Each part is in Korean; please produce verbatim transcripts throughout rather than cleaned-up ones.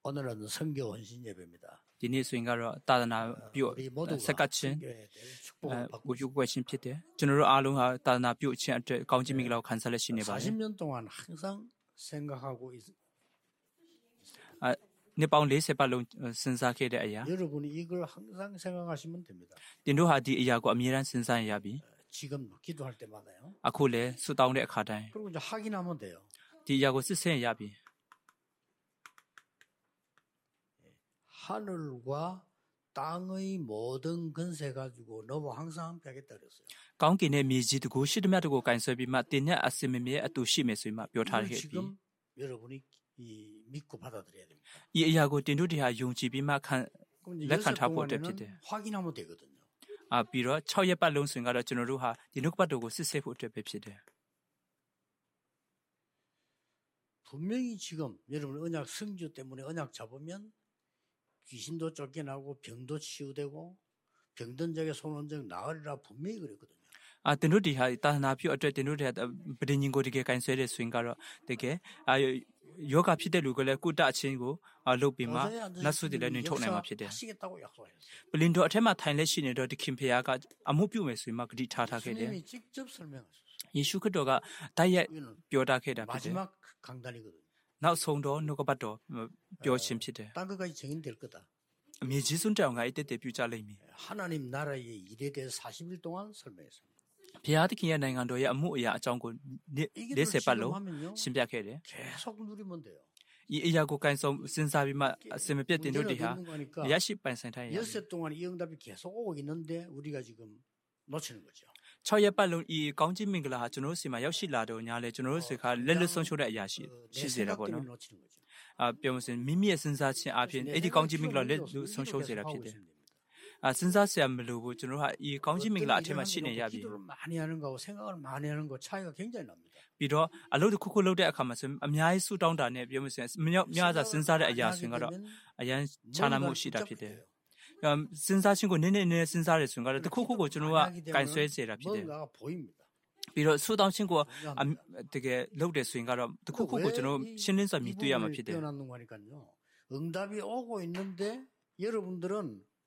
오늘은 선교 헌신 예배입니다. ဒီနေ့ဆိုရင်ကတော့တာသနာပြုဆက်ကချင်းဝိပုကွယ်ချင်းဖြစ်တယ်ကျွန်တော်တို့အားလုံးဟာတာသနာပြုအချင်းအတွက်ကောင်းချီးမင်္ဂလာကိုခံစားလက်ရှိနေပါတယ် 사십 년 동안 항상 생각하고 있, အဲနှစ်ပေါင်း၄၀ပတ်လုံးစဉ်းစားခဲ့တဲ့အရာ 여러분이 이걸 항상 생각하시면 됩니다. တင်တို့ဟာဒီအရာကိုအမြဲတမ်းစဉ်းစားရပြီ 지금 기도할 때마다요. အခုလည်းဆုတောင်းတဲ့အခါတိုင်း 그리고 이제 확인하면 돼요. ဒီအရာကိုစစ်ဆေးရပြီ 하늘과 땅의 모든 근세 가지고 너무 항상 벽에 떨었어요. ကောင်းကင်နဲ့မြေကြီးတကူရှိသမျှတကူကင်ဆယ်ပြီးမှတင်နဲ့အစင်မမြေအတူရှိမယ်ဆိုရင်မှပြောထားခဲ့ပြီ 지금 여러분이 이 믿고 받아들여야 됩니다. ဒီအရာကိုတင်တို့တရားယုံကြည်ပြီးမှခံလက်ခံထားဖို့အတွက်ဖြစ်တယ် 확인하면 되거든요. အာပြီးတော့၆ရက်ပတ်လုံးဆိုရင်ကတော့ကျွန်တော်တို့ဟာဒီနှုတ်ပတ်တော်ကိုစစ်ဆေးဖို့အတွက်ပဲဖြစ်တယ် 분명히 지금 여러분 언약 성주 때문에 언약 잡으면 귀신도 쫓겨나고 병도 치유되고 병든 자에게 손온적 나으리라 분명히 그랬거든요. အာတင်တို့ဒီဟာတာသနာပြုအတွက်တင်တို့တရားပဋိညာဉ်ကိုတကယ်ကင်ဆယ်တဲ့ဆိုရင်ကတော့တကယ်အာယောဂဖြစ်တဲ့လူကလည်းကုတအချင်းကိုလုပ်ပြီးမှနတ်ဆုတွေလည်းနှင်ထုတ်နိုင်မှာဖြစ်တယ် 하시겠다고 약속하셨어요. ပလင်တော်အထက်မှာထိုင်လက်ရှိနေတော့ဒီခင်ဖေယားကအမှုပြုမယ်ဆိုရင်မှဂတိထားထားခဲ့တယ် 주님이 직접 설명하셨어요. ယေရှုခရစ်တော်ကတိုက်ရိုက်ပြောထားခဲ့တာဖြစ်တယ် 마지막 강단이거든요. နောက်ဆုံးတော့နှုတ်ကပတ်တော်ပြောခြင်းဖြစ်တယ် 땅 끝까지 정인될 거다. အမြေကြီးစွန်းတောင်ကအဲ့တက်တက်ပြုကြလိမ့်မည် 하나님 나라의 일에 대해서 사십 일 동안 설명했습니다. ဘုရားသခင်ရဲ့နိုင်ငံတော်ရဲ့အမှုအရာအကြောင်းကို၄၀ပတ်လုံးရှင်းပြခဲ့တယ် 계속 누리면 돼요. ဒီအရာကိုကန်ဆောင်စဉ်းစားပြီးမှအစင်မပြတ်တင်တို့တွေဟာရရှိပိုင်ဆိုင်ထားရ 엿새 동안 이 응답이 계속 오고 있는데 우리가 지금 놓치는 거죠. ၆ရက်ပတ်လုံးဤကောင်းကြီးမင်္ဂလာဟာကျွန်တော်တို့စီမှာရောက်ရှိလာတော့ညာလေကျွန်တော်တို့စီကလက်လက်ဆုံးရှုံးတဲ့အရာရှိရှိစေတာပေါ့နော် 놓치는 거죠. အာပြောမစင်မိမိရဲ့စဉ်းစားခြင်းအပြင်အဲ့ဒီကောင်းကြီးမင်္ဂလာလက်ဆုံးရှုံးစေတာဖြစ်တယ်အာစဉ်းစားစရာမလိုဘူးကျွန်တော်တို့ဟာဤကောင်းကြီးမင်္ဂလာအထက်မှာရှိနေရပြီ 기도를 많이 하는 거하고 생각을 많이 하는 거 차이가 굉장히 납니다. ပြီးတော့အလုပ်တစ်ခုခုလုပ်တဲ့အခါမှာဆိုအများကြီးဆူတောင်းတာနဲ့ပြောမစင်မြောက်များစွာစဉ်းစားတဲ့အရာဆိုရင်ကတော့အရန်ခြားနာမှုရှိတာဖြစ်တယ် စဉ်းစားခြင်းကိုနည်းနည်းနည်းစဉ်းစားရဆိုရင်ကတော့တစ်ခုခုကိုကျွန်တော်ကကင်ဆွဲစေတာဖြစ်တယ် 뭔가가 보입니다. ပြီးတော့ဆူတောင်းခြင်းကိုတကယ်လုပ်တယ်ဆိုရင်ကတော့တစ်ခုခုကိုကျွန်တော်ရှင်းလင်းစွာမြင်တွေ့ရမှာဖြစ်တယ် 뛰어난 거니까요. 응답이 오고 있는데 여러분들은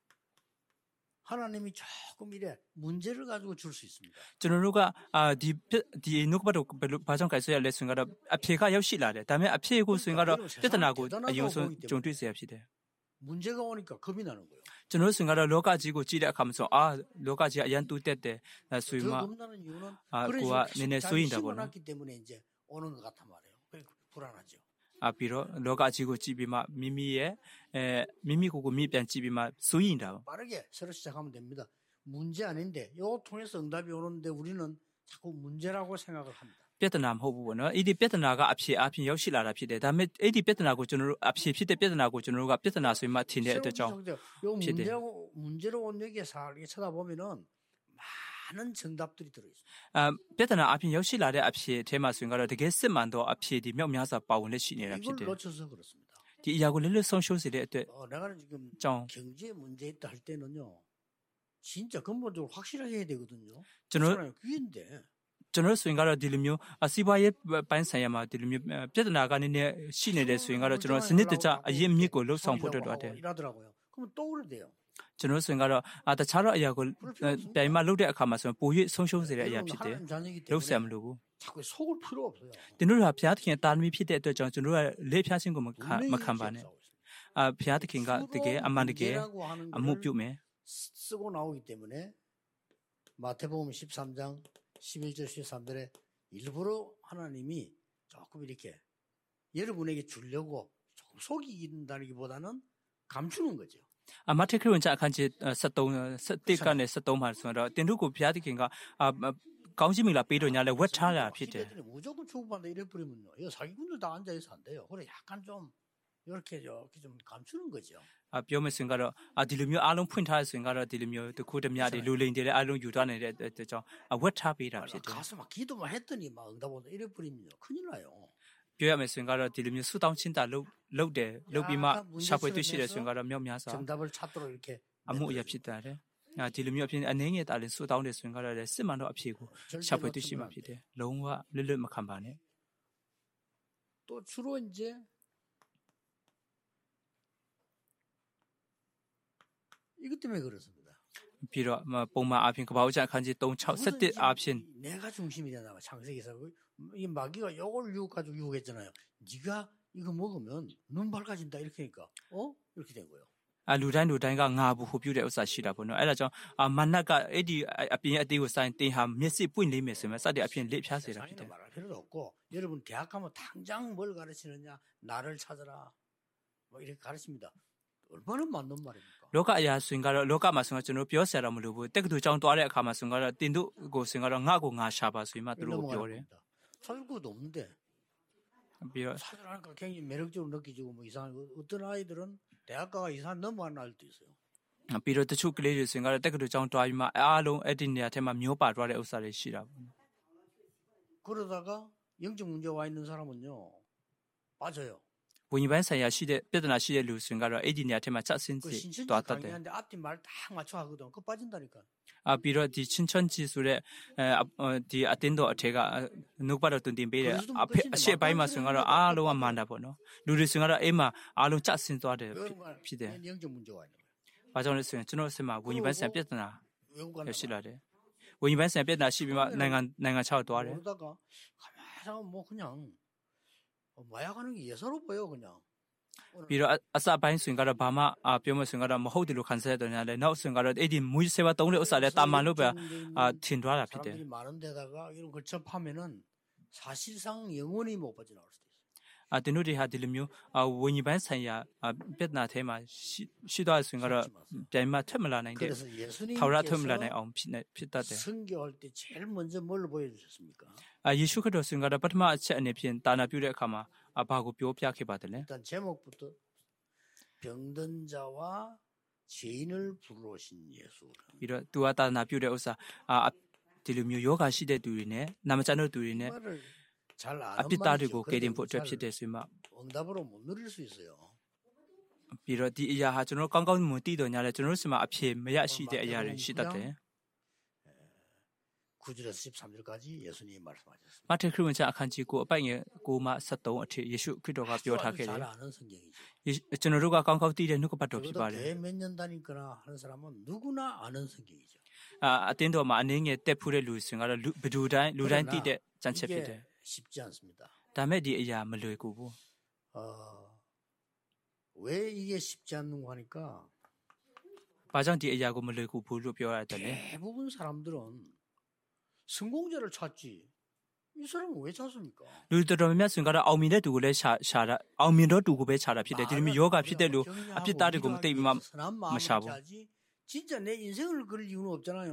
하나님이 조금 이래 문제를 가지고 줄 수 있습니다. ကျွန်တော်တို့ကအာဒီဒီနှုတ်ကပတ်တော်ဘယ်လိုဘာကြောင့်ကင်ဆွဲရလဲဆိုရင်ကတော့အဖြေကရောက်ရှိလာတယ်ဒါပေမဲ့အဖြေကိုဆိုရင်ကတော့ပြဿနာကိုအယုံဆုံးကြုံတွေ့เสียဖြစ်တယ် 문제가 오니까 겁이 나는 거예요. ကျွန်တော်တို့ဆိုရင်ကတော့လောကကြီးကိုကြည့်တဲ့အခါမှာဆိုအာလောကကြီးအရန်တူးတက်တယ်ဆိုရင်မှ 더 겁나는 이유는 아, 그런 그거가 내내 식으로 쏘인다 자기 보네. 심어놨기 때문에 이제 오는 것 같단 말이에요. 그러니까 불안하죠. အပြီးတော့လောကကြီးကိုကြည့်ပြီးမှမိမိရဲ့အဲမိမိကိုယ်ကိုမြင်ပြန်ကြည့်ပြီးမှစိုးရင်တာ 빠르게 새로 시작하면 됩니다. 문제 아닌데 요 통해서 응답이 오는데 우리는 자꾸 문제라고 생각을 합니다. ပြဿနာမဟုတ်ဘူးပေါ့နော်အဲ့ဒီပြဿနာကအဖြစ်အဖြစ်ရောက်ရှိလာတာဖြစ်တယ်ဒါပေမဲ့အဲ့ဒီပြဿနာကိုကျွန်တော်တို့အဖြစ်ဖြစ်တဲ့ပြဿနာကိုကျွန်တော်တို့ကပြဿနာဆိုမှထင်တဲ့အတွက်ကြောင့် 요 문제고 문제로 온 여기에 살게 쳐다보면은 많은 정답들이 들어 있어요. အပြဿနာအဖြစ်ရောက်ရှိလာတဲ့အဖြစ်အဲမှာဆိုရင်ကတော့တကယ်စစ်မှန်တော့အဖြစ်ဒီမြောက်များစွာပါဝင်လက်ရှိနေတာဖြစ် 이걸 တယ် 놓쳐서 그렇습니다. ဒီအရာကိုလည်းလွတ်ဆုံးရှုံးစေတဲ့အတွက် 어, 내가는 지금 정. 경제 문제 있다 할 때는요. 진짜 근본적으로 확실하게 해야 되거든요. 저는 귀인데. ကျွန်တော်ဆိုရင်ကတော့ဒီလိုမျိုးအစီးပွားရေးပိုင်းဆိုင်ရာမှာဒီလိုမျိုးပြဿနာကနည်းနည်းရှိနေတဲ့ဆိုရင်ကတော့ကျွန်တော်စနစ်တကျအရင်မြစ်ကိုလှုပ်ဆောင်ဖို့အတွက်တော့တယ် 이러더라고요. 그러면 또 그래야 돼요. ကျွန်တော်ဆိုရင်ကတော့အတခြားတော့အရာကိုတိုင်မှလှုပ်တဲ့အခါမှာဆိုရင်ပို၍ဆုံးရှုံးစေတဲ့အရာဖြစ်တယ်လှုပ်ဆရာမလို့ဘူး 자꾸 속을 필요 없어요. တင်တို့ကဘုရားသခင်တာသမီဖြစ်တဲ့အတွက်ကြောင့်ကျွန်တော်ကလေဖျားခြင်းကိုမခံမခံပါနဲ့အဘုရားသခင်ကတကယ်အမှန်တကယ်အမှုပြုမယ် 쓰고 나오기 때문에 마태복음 십삼 장 십일 절 십삼 절에 일부러 하나님이 조금 이렇게 여러분에게 주려고 조금 속이긴다기보다는 감추는 거죠. အမတ်ထခရဝင်ချအခန်းကြီး73 71ကနေ73မှာဆိုတော့တင်တို့ကိုဘုရားသခင်ကကောင်းချီးမင်္ဂလာပေးတော့ညာလဲဝတ်ထားတာဖြစ်တယ် 무조건 주고받는다 이래 버리면요. 이거 사기꾼들 다 앉아 있어 안 돼요. 그래 약간 좀 이렇게 이렇게 좀 감추는 거죠. အပြောမယ်ဆိုရင်ကတော့ဒီလိုမျိုးအားလုံးဖွင့်ထားတဲ့ဆိုရင်ကတော့ဒီလိုမျိုးတခုတည်းတွေလူလိန်တွေလည်းအားလုံးယူထားနေတဲ့အတွက်ကြောင့်ဝတ်ထားပေးတာဖြစ်တယ် 가서 막 기도만 했더니 막 응답 온다 이래 버리면요. 큰일 나요. ပြောရမယ်ဆိုရင်ကတော့ဒီလိုမျိုးဆူတောင်းချင်းတာလုပ်လုပ်တယ်လုပ်ပြီးမှရှာဖွေတွေ့ရှိတယ်ဆိုရင်ကတော့မြောက်များစွာ 정답을 찾도록 이렇게 အမှုအရာဖြစ်တယ်အဲဒီလိုမျိုးအဖြစ်အနေငယ်တာလည်းဆူတောင်းတယ်ဆိုရင်ကတော့စစ်မှန်တော့အဖြစ်ကိုရှာဖွေတွေ့ရှိမှဖြစ်တယ်လုံးဝလွတ်လွတ်မခံပါနဲ့ 또 주로 이제 이것 때문에 그렇습니다. ပြီးတော့ပုံမှန်အပြင်ကဘာဦးကျအခန်းကြီး3 6 17အပြင် 내가 중심이 되나 봐. 창세기에서 이 마귀가 요걸 유혹가지고 유혹했잖아요. 네가 이거 먹으면 눈 밝아진다 이렇게 하니까 어? 이렇게 된 거예요. အလူတိုင်းလူတိုင်းကငါဘူးဟိုပြုတဲ့ဥစ္စာရှိတာပေါ့နော်အဲ့ဒါကြောင့်မနက်ကအဲ့ဒီအပြင်အသေးကိုဆိုင်တင်ဟာမျက်စိပွင့်လိမ့်မယ်ဆိုရင်စတဲ့အပြင်လက်ဖြားစေတာဖြစ်တယ် 말할 필요도 없고 여러분 대학 가면 당장 뭘 가르치느냐 나를 찾아라 뭐 이렇게 가르칩니다. 얼마나 맞는 말입니까? လောကအရာဆိုရင်ကတော့လောကမှာဆိုရင်ကျွန်တော်ပြောဆရာတော်မလို့ဘူးတက္ကသိုလ်ကျောင်းသွားတဲ့အခါမှာဆိုရင်ကတော့တင်တို့ကိုဆိုရင်ကတော့ငါ့ကိုငါရှာပါဆိုရင်မှသူတို့ပြောတယ် 찾을 것도 없는데 ပြီးတော့ 찾으라니까 굉장히 매력적으로 느껴지고 뭐 이상한 어떤 아이들은 대학 가가 이상 넘어가는 아이도 있어요. ပြီးတော့တချို့ကလေးတွေဆိုရင်ကတော့တက္ကသိုလ်ကျောင်းတွားပြီးမှအားလုံးအဲ့ဒီနေရာထဲမှာမျိုးပါသွားတဲ့ဥစ္စာတွေရှိတာပေါ့ 그러다가 영적 문제 와 있는 사람은요 빠져요. ဝိညာဉ်ပိုင်းဆိုင်ရာရှိတဲ့ပြဿနာရှိတဲ့လူဆိုရင်ကတော့အဲ့ဒီနေရာထဲမှာချက်ဆင်း 그 စီ 신천지 တွားတတ်တယ် 강의하는데 앞뒤 말 딱 맞춰 하거든. 그거 빠진다니까. အပြီးတော့ဒီချင်းချွန်ကြီးဆိုတဲ့အဲဒီအတင်းတော်အထက်ကနှုတ်ပတ်တော်တွင်တင်ပေးတယ်အဖေအရှိပိုင်းမှာဆိုရင်ကတော့အားလုံးကမန္တာပေါ့နော်လူတွေဆိုရင်ကတော့အိမ်မှာအားလုံးချက်ဆင်းသွားတယ်ဖြစ်တယ် 영적 문제 와 있는 거예요. ဘာကြောင့်လဲဆိုရင်ကျွန်တော်အစမှာဝိညာဉ်ပိုင်းဆိုင်ရာပြဿနာ 외국 가는 ရှိလာတယ်ဝိညာဉ်ပိုင်းဆိုင်ရာပြဿနာရှိပြီးမှနိုင်ငံနိုင်ငံခြားသွားတယ် 그러다가 가만히 뭐 그냥 마약하는 게 예사롭고요 그냥. ပြီးတော့အစပိုင်းဆိုရင်ကတော့ဘာမှပြောမဆိုရင်ကတော့မဟုတ်တယ်လို့ခံစားရတယ်ညာလေနောက်ဆိုရင်ကတော့အဲ့ဒီမူဆေးဝါတုံးတဲ့ဥစ္စာလဲတာမန်လို့ပဲထင်သွားတာဖြစ်တယ် 사람들이 많은 데다가 이런 걸 접하면은 사실상 영원히 못 빠져나올 수도 있어요. အတင်းတို့တွေဟာဒီလိုမျိုးဝိညာဉ်ပိုင်းဆိုင်ရာပြဿနာထဲမှာရှိသွားဆိုရင်ကတော့ပြန်မှထွက်မလာနိုင်တဲ့ 그래서 ထာဝရထွက်မလာ 예수님께서 နိုင်အောင်ဖြစ်နေဖြစ်တတ်တယ် 선교할 때 제일 먼저 뭘 보여주셨습니까? အယေရှုခရစ်တော်ဆိုရင်ကတော့ပထမအချက်အနေဖြင့်တာနာပြုတဲ့အခါမှာဘာကိုပြောပြခဲ့ပါတယ်လဲ 일단 제목부터 병든 자와 죄인을 부르신 예수. ပြီးတော့သူကတာနာပြုတဲ့ဥစ္စာအာဒီလိုမျိုးယောဂရှိတဲ့သူတွေနဲ့နာမကျန်တဲ့သူတွေနဲ့ 말을 잘 အ 아는 ပြစ်သားတွေ 말이죠. ကိုကယ်တင်ဖို့အတွက် 그래도 ဖြစ်တဲ့ဆိုရင်မှ 응답으로 못 누릴 수 있어요. ပြီးတော့ဒီအရာဟာကျွန်တော်ကောင်းကောင်းမသိတော့ညာလဲကျွန်တော်တို့စီမှာအဖြေမရရှိတဲ့အရာတွေရှိတတ်တယ် 구 절에서 십삼 절까지 예수님이 말씀하셨습니다. မထေခရစ်ဝင်ကျမ်းအခန်းကြီး9အပိုင်ငယ်9မှ73အထိယေရှုခရစ်တော်ကပြောထားခဲ့တယ် 잘 아는 성경이죠. ကျွန်တော်တို့ကကောင်းကောင်းသိတဲ့နှုတ်ကပတ်တော်ဖြစ်ပါ 저보다 တယ် 교회 몇 년 다니거나 하는 사람은 누구나 아는 성경이죠. အာအတင်းတော်မှာအနေငယ်တက်ဖူးတဲ့လူဆိုရင်ကတော့ဘယ်သူတိုင်းလူတိုင်းသိတဲ့စံချက်ဖြစ်တယ် 이게 쉽지 않습니다. ဒါမဲ့ဒီအရာမလွယ်ကူဘူး 어, 왜 이게 쉽지 않는가 하니까 ဘာကြောင့်ဒီအရာကိုမလွယ်ကူဘူးလို့ပြောရတယ်လဲ 대부분 사람들은 성공자를 찾지. 이 사람은 왜 찾습니까? လူတော်တော်များများဆိုရင်ကတော့အောင်မြင်တဲ့သူကိုလည်းရှာရှာတာအောင်မြင်တော့သူကိုပဲရှာတာဖြစ်တယ်ဒီလိုမျိုးယောဂဖြစ်တဲ့လူအပြစ်သားတွေကိုမသိပြီးမှ 선한 마음을 마샤보. 찾지. 진짜 내 인생을 그릴 이유는 없잖아요.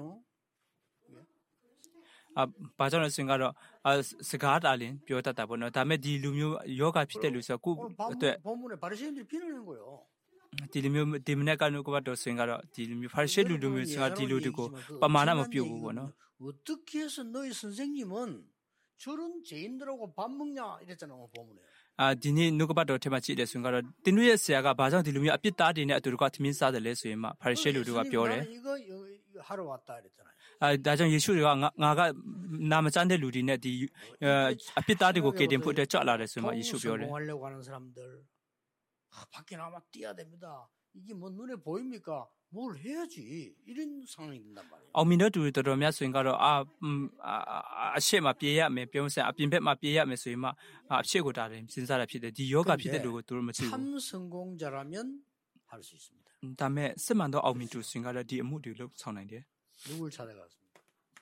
အာဘာကြောင့်လဲဆိုရင်ကတော့အာစကားတာလင်းပြောတတ်တာပေါ့နော်ဒါမဲ့ဒီလူမျိုးယောဂဖြစ်တဲ့လူဆိုတော့ကို 오늘 အတွက် 본문, 본문에 바리새인들이 비난하는 거예요. ဒီလိုမျိုးဒီမနေ့ကနှုတ်ကပတ်တော်ဆိုရင်ကတော့ဒီလိုမျိုးဖာရှေလူလူမျိုးဆိုတော့ဒီလူတွေကိုပမာဏမပြုတ်ဘူးပေါ့နော် 어떻게 해서 너희 선생님은 저런 죄인들하고 밥 먹냐 이랬잖아요 본문에. အာဒီနေ့နှုတ်ကပတ်တော်ထဲမှာကြည့်တယ်ဆိုရင်ကတော့တင်းတို့ရဲ့ဆရာကဘာကြောင့်ဒီလိုမျိုးအပြစ်သားတွေနဲ့အတူတကွသမင်းစားတယ်လဲဆိုရင်မှဖာရှေလူတွေကပြောတယ် 이거, 이거, 이거 하러 왔다 이랬잖아요. အာဒါကြောင့်ယေရှုတွေကငါငါကနာမကျန်းတဲ့လူတွေနဲ့ဒီအပြစ်သားတွေကိုကယ်တင်ဖို့အတွက်ကြွလာတယ်ဆိုမှယေရှုပြောတယ် 성공하려고 하는 사람들 아, 밖에 나와 뛰어야 됩니다. 이게 뭐 눈에 보입니까? 뭘 해야지 이런 상황이 된단 말이에요. အောင်မြင်တဲ့သူတွေတော်တော်များဆိုရင်ကတော့အာအရှေ့မှာပြေးရမယ်ပြောမစံအပြင်ဘက်မှာပြေးရမယ်ဆိုရင်မှအရှေ့ကိုတာတယ်စဉ်းစားတာဖြစ်တယ်ဒီယောဂဖြစ်တဲ့လူကိုသူတို့မကြည့်ဘူး 참 성공자라면 할 수 있습니다. ဒါမဲ့စစ်မှန်တော့အောင်မြင်သူဆိုရင်ကတော့ဒီအမှုတွေလုပ်ဆောင်နိုင်တယ် 누굴 찾아갔습니까?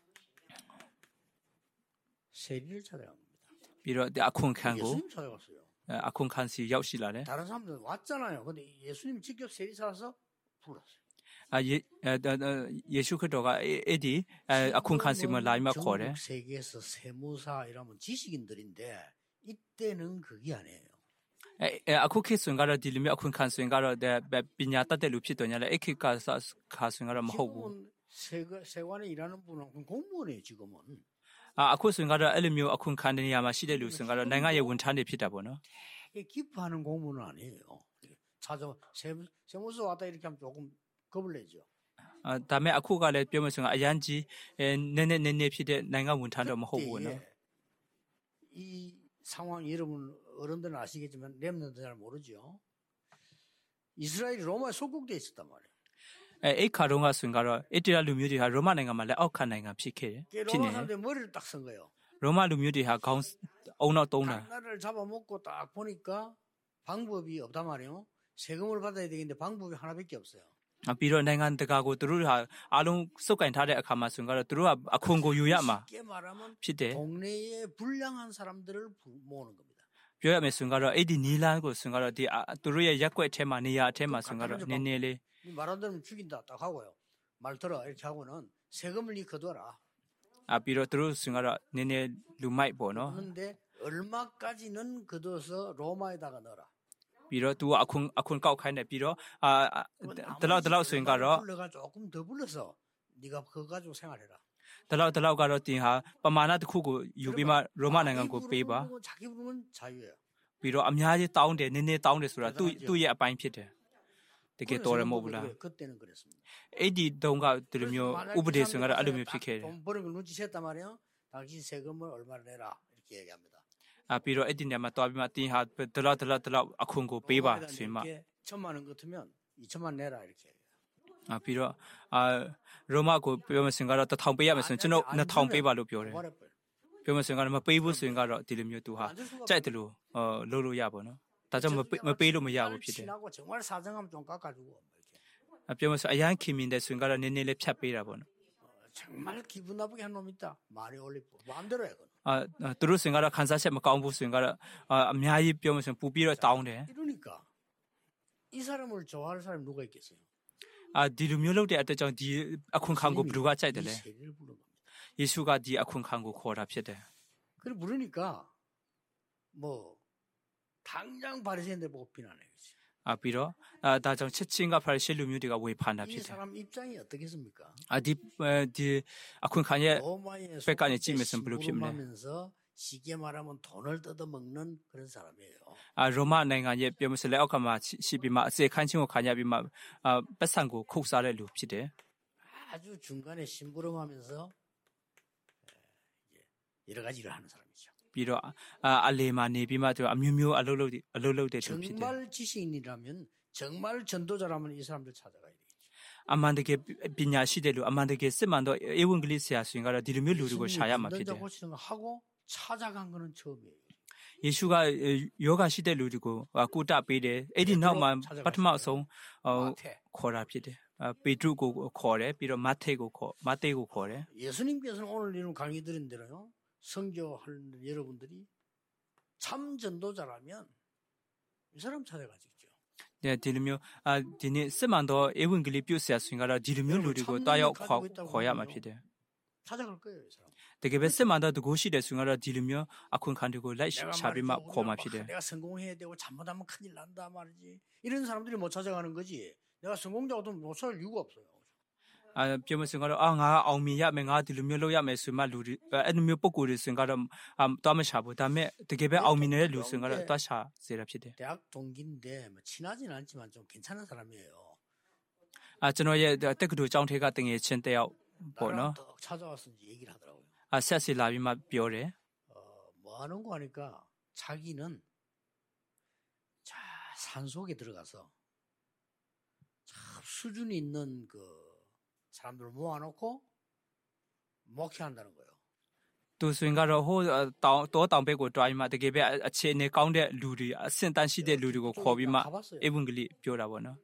세리를 찾아갑니다. ပြီးတော့အခွန်ခံကို 예수님 찾아갔어요. အခွန်ခံစီရောက်ရှိလာတယ် 다른 사람들 왔잖아요. 근데 예수님 직접 세리 찾아서 불렀어요. အာယေရှုခရစ်တော်ကအဲ့ဒီအခွန်ခံစီမှာလာပြီးမှခေါ်တယ် 전국 세계에서 세무사 이라면 지식인들인데 이때는 그게 아니에요. အဲအခုခေတ်ဆိုရင်ကတော့ဒီလိုမျိုးအခွန်ခံဆိုရင်ကတော့ပညာတတ်တဲ့လူဖြစ်တော်ညာလဲအခက်ကခါဆိုရင်ကတော့မဟုတ်ဘူး 지금은 세관, 세관에 일하는 분은 공무원이에요 지금은. အခုဆိုရင်ကတော့အဲ့လိုမျိုးအခွန်ခံတဲ့နေရာမှာရှိတဲ့လူဆိုရင်ကတော့နိုင်ငံရဲ့ဝန်ထမ်းတွေဖြစ်တာပေါ့နော် 이게 기뻐하는 공무원은 아니에요. 찾아 세무, 세무서 왔다 이렇게 하면 조금 겁을 내죠. အာဒါမဲ့အခုကလည်းပြောမှဆိုရင်အရန်ကြီးအဲနည်းနည်းနည်းနည်းဖြစ်တဲ့နိုင်ငံဝန်ထမ်းတော့မဟုတ်ဘူးနော် 이 상황 여러분 어른들은 아시겠지만 렘넌트 잘 모르죠. 이스라엘이 로마에 속국돼 있었단 말이에요. 에 에카롱가 순가로 에티라 루뮤디하 로마နိုင်ငံမှာ လက်အောက်ခံနိုင်ငံဖြစ်ခဲ့တယ် 로마 사람들이 머리를 딱 쓴 거예요. ロマလူမျိုးတွေဟာခေါင်းအုံနောက်တုံးတာ 나라를 잡아먹고 딱 보니까 방법이 없단 말이에요. 세금을 받아야 되겠는데 방법이 하나밖에 없어요. ပြီးတော့နိုင်ငံတကာကိုသူတို့ဟာအားလုံးစုပ်ကင်ထားတဲ့အခါမှာဆိုရင်ကတော့သူတို့ကအခွန်ကိုယူရမှာ 쉽게 말하면 ဖြစ်တယ် 동네에 불량한 사람들을 부- 모으는 겁니다. ပြောရမယ်ဆိုရင်ကတော့အဲ့ဒီနီလန်းကိုဆိုရင်ကတော့ဒီသူတို့ရဲ့ရက်ကွက်ထဲမှာနေရာအထဲမှာဆိုရင်ကတော့နည်းနည်းလေး 말 안 들으면 죽인다 딱 하고요. 말 들어 이렇게 하고는 세금을 니 거둬라. အပြီးတော့သူတို့ဆိုရင်ကတော့နည်းနည်းလူမိုက်ပေါ့နော် 그런데 얼마까지는 거둬서 로마에다가 넣어라. ပြီးတော့သူကအခွန်အခွန်ကောက်ခိုင်းတယ်ပြီးတော့အာတလောက်တလောက်ဆိုရင်ကတော့ 불러가 조금 더 불러서 네가 그거 가지고 생활해라. တလောက်တလောက်ကတော့တင်ဟာပမာဏတစ်ခုကိုယူပြီးမှရိုမနိုင်ငံကိုပေးပါ 부르고 자기 부르면 자유예요. ပြီးတော့အများကြီးတောင်းတယ်နည်းနည်းတောင်းတယ်ဆိုတာသူ့သူ့ရဲ့အပိုင်းဖြစ်တယ်တကယ်တော်ရမဟုတ်ဘူးလား 그때는 그랬습니다. အဲ့ဒီတုန်းကဒီလိုမျိုးဥပဒေဆိုရင်ကတော့အဲ့လိုမျိုးဖြစ်ခဲ့တယ် 돈 버는 걸 눈치챘단 말이에요. 당신 세금을 얼마를 내라 이렇게 얘기합니다. အပြီးတော့အဲ့ဒီနေရာမှာတွားပြီးမှတင်ဟာတလောက်တလောက်တလောက်အခွန်ကိုပေးပါဆိုရင်မှ 이렇게 천만 원 같으면 이천만 내라 이렇게 얘기해요. အပြီးတော့အာရိုမကိုပြောမယ်ဆိုရင်ကတော့တစ်ထောင်ပေးရမယ်ဆိုရင်ကျွန်တော်နှစ်ထောင်ပေးပါလို့ပြောတယ် 고발해버려요. ပြောမယ်ဆိုရင်ကတော့မပေးဘူးဆိုရင်ကတော့ဒီလိုမျိုးသူဟာ 안 줄 수가 ကြိုက်တယ်လို့ဟောလုပ်လို့ရပါတော့ဒါကြောင့်မပေးမပေးလို့မရဘူးဖြစ်တယ် 친하고 정말 사정하면 좀 깎아주고 뭐 이렇게 အပြောမယ်ဆိုအရန်ခင်မြင်တဲ့ဆိုရင်ကတော့နည်းနည်းလေးဖြတ်ပေးတာပေါ့နော် 정말 기분 나쁘게 한 놈 있다. 말이 올리고 마음대로 해. 그건. အာသူတို့ဆိုရင်ကတော့ခန်းစားချက်မကောင်းဘူးဆိုရင်ကတော့အာအများကြီးပြောမယ်ဆိုရင်ပူပြီးတော့တောင်းတယ် 이러니까 이 사람을 좋아할 사람이 누가 있겠어요? အာဒီလိုမျိုးလုပ်တဲ့အတွက်ကြောင့်ဒီအခွန်ခံကိုဘယ်သူကကြိုက်တယ်လဲ 이 세리를 부른 겁니다. ယေရှုကဒီအခွန်ခံကိုခေါ်တာဖြစ်တယ် 그래 부르니까 뭐 당장 바리새인들 보고 비난해. 그치? အာပြီးတော့အာဒါကြောင့်ချက်ချင်းကဖာရီရှေလူမျိုးတွေကဝေဖန်တာဖြ 이 စ်တယ် 사람 입장이 어떻겠습니까? အာဒီဒီအခွန်ခံရဲ့ 로마의 백간에 찜했으면 별로 없네. 하면서 쉽게 말하면 돈을 뜯어먹는 그런 사람이에요. အာရိုမနိုင်ငံရဲ့ပြောမယ်ဆိုလဲအောက်ကမှာရှိပြီးမှအစေခန်းချင်းကိုခံရပြီးမှအာပတ်စံကိုခုတ်စားတဲ့လူဖြစ်တယ် 아주 중간에 심부름하면서 여러 가지를 하는 사람이죠. ပြီးတော့အာအလေမှာနေပြီးမှသူအမျိုးမျိုးအလုပ်လုပ်အလုပ်လုပ်တဲ့သူဖြစ်တယ် 정말 지식인이라면 정말 전도자라면 이 사람들 찾아가야 되겠죠. အမှန်တကယ်ပညာရှိတဲ့လူအမှန်တကယ်စစ်မှန်တော့ဧဝံဂေလိဆရာဆိုရင်ကတော့ဒီလိုမျိုးလူတွေကိုရှာရမှာဖြစ်တယ် 전도자 고치는 거 하고 찾아간 거는 처음이에요. ယေရှုကယောဂရှိတဲ့လူတွေကိုကုတပေးတယ်အဲ့ဒီနောက်မှာပထမအဆုံးဟို 마태. ခေါ်တာဖြစ်တယ်ပေတရုကိုခေါ်တယ်ပြီးတော့မဿေကိုခေါ်မဿေကိုခေါ်တယ် 예수님께서는 오늘 이런 강의 드린 대로요. 선교하는 여러분들이 참 전도자라면 이 사람 찾아가시죠. ဒီလိုမျိုးအာဒီနေ့စစ်မှန်တော့ဧဝံဂေလိပြုဆရာဆိုရင်ကတော့ဒီလိုမျိုးလူတွေကိုတားရောက်ခေါ်ခေါ်ရမှာဖြစ်တယ် 찾아갈 거예요, 이 사람. တကယ်ပဲစစ်မှန်တော့တကူရှိတယ်ဆိုရင်ကတော့ဒီလိုမျိုးအခွင့်ခံတွေကိုလိုက် 내가 ရှာပြီးမှ 말했죠. ခေါ်မှာဖြစ်တယ် 내가 성공해야 되고 잘못하면 큰일 난다 말이지. 이런 사람들이 못 찾아가는 거지. 내가 성공자도 못 찾을 이유가 없어요. အာပြောမစင်ကတော့အာငါအောင်မြင်ရမယ်ငါဒီလိုမျိုးလုပ်ရမယ်ဆိုမှလူတွေအဲ့လိုမျိုးပုံကိုယ်တွေစင်ကတော့အမ်တော့မရှာဘူးဒါပေမဲ့တကယ်ပဲအောင်မြင်တဲ့လူစင်ကတော့တွားရှာစေတာဖြစ်တယ် 대학 동기인데 뭐 친하진 않지만 좀 괜찮은 사람이에요. အာကျွန်တော်ရဲ့တက္ကသိုလ်ကျောင်းထဲကတင်ငယ်ချင်းတယောက်ပေါ့နော် 나랑 더 찾아와서 이제 얘기를 하더라고요. အာဆက်စီလာပြီးမှပြောတယ် 어, 뭐 하는 거 하니까 자기는 자, 산속에 들어가서 참 수준이 있는 그 사람들을 모아놓고 목회한다는 거예요. သူဆိုရင်ကတော့ဟိုတောင်တောတောင်ဘက်ကိုတွားပြီးမှတကယ်ပဲအခြေအနေကောင်းတဲ့လူတွေအဆင့်တန်းရှိတဲ့လူတွေကိုခေါ်ပြီးမှ 가봤어요. ဧဝံဂေလိပြောတာပေါ့နော်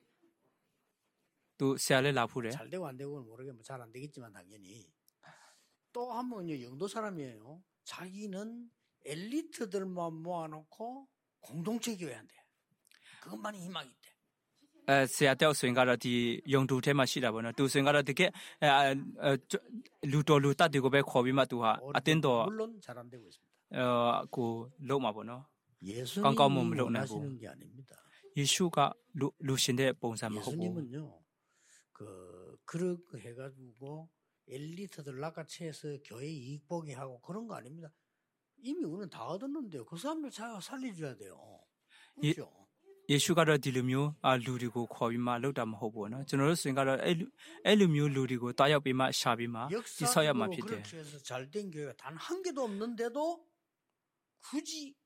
သူဆရာလည်းလာဖူးတယ် 잘 되고 안 되고는 모르겠지만 잘 안 되겠지만 당연히 또 한 번요 영도 사람이에요. 자기는 엘리트들만 모아놓고 공동체 교회한대. 그것만이 희망이 있대. အဲဆရာတယောက်ဆိုရင်ကတော့ဒီယုံတူထဲမှာရှိတာပေါ့နော်သူဆိုရင်ကတော့တကယ်အဲလူတော်လူတတ်တွေကိုပဲခေါ်ပြီးမှသူဟာအတင်းတော် 물론 잘 안 되고 있습니다. အဲကိုလုံးမှာပေါ့နော် 예수님이 깜깜한 물론 원하시는 게 아닙니다. ယေရှုကလူလူရှင်တဲ့ပုံစံမဟုတ်ဘူး 예수님은요, 그 그렇게 해가지고 엘리트들 낚아채서 교회 이익 보게 하고 그런 거 아닙니다. 이미 우리는 다 얻었는데요. 그 사람들 잘 살려줘야 돼요. 예. 그렇죠? ယေရှုကတော့ဒီလိုမျိုးအလူတွေကိုခေါ်ပြီးမှလောက်တာမဟုတ်ဘူးနော်ကျွန်တော်တို့ဆိုရင်ကတော့အဲ့အဲ့လိုမျိုးလူတွေကိုတားရောက်ပြီးမှရှာပြီးမှဒီဆောက်ရမှာ 역사적으로 ဖြစ်တယ် 그렇게 해서 잘 된 교회가 단 한 개도 없는데도 굳이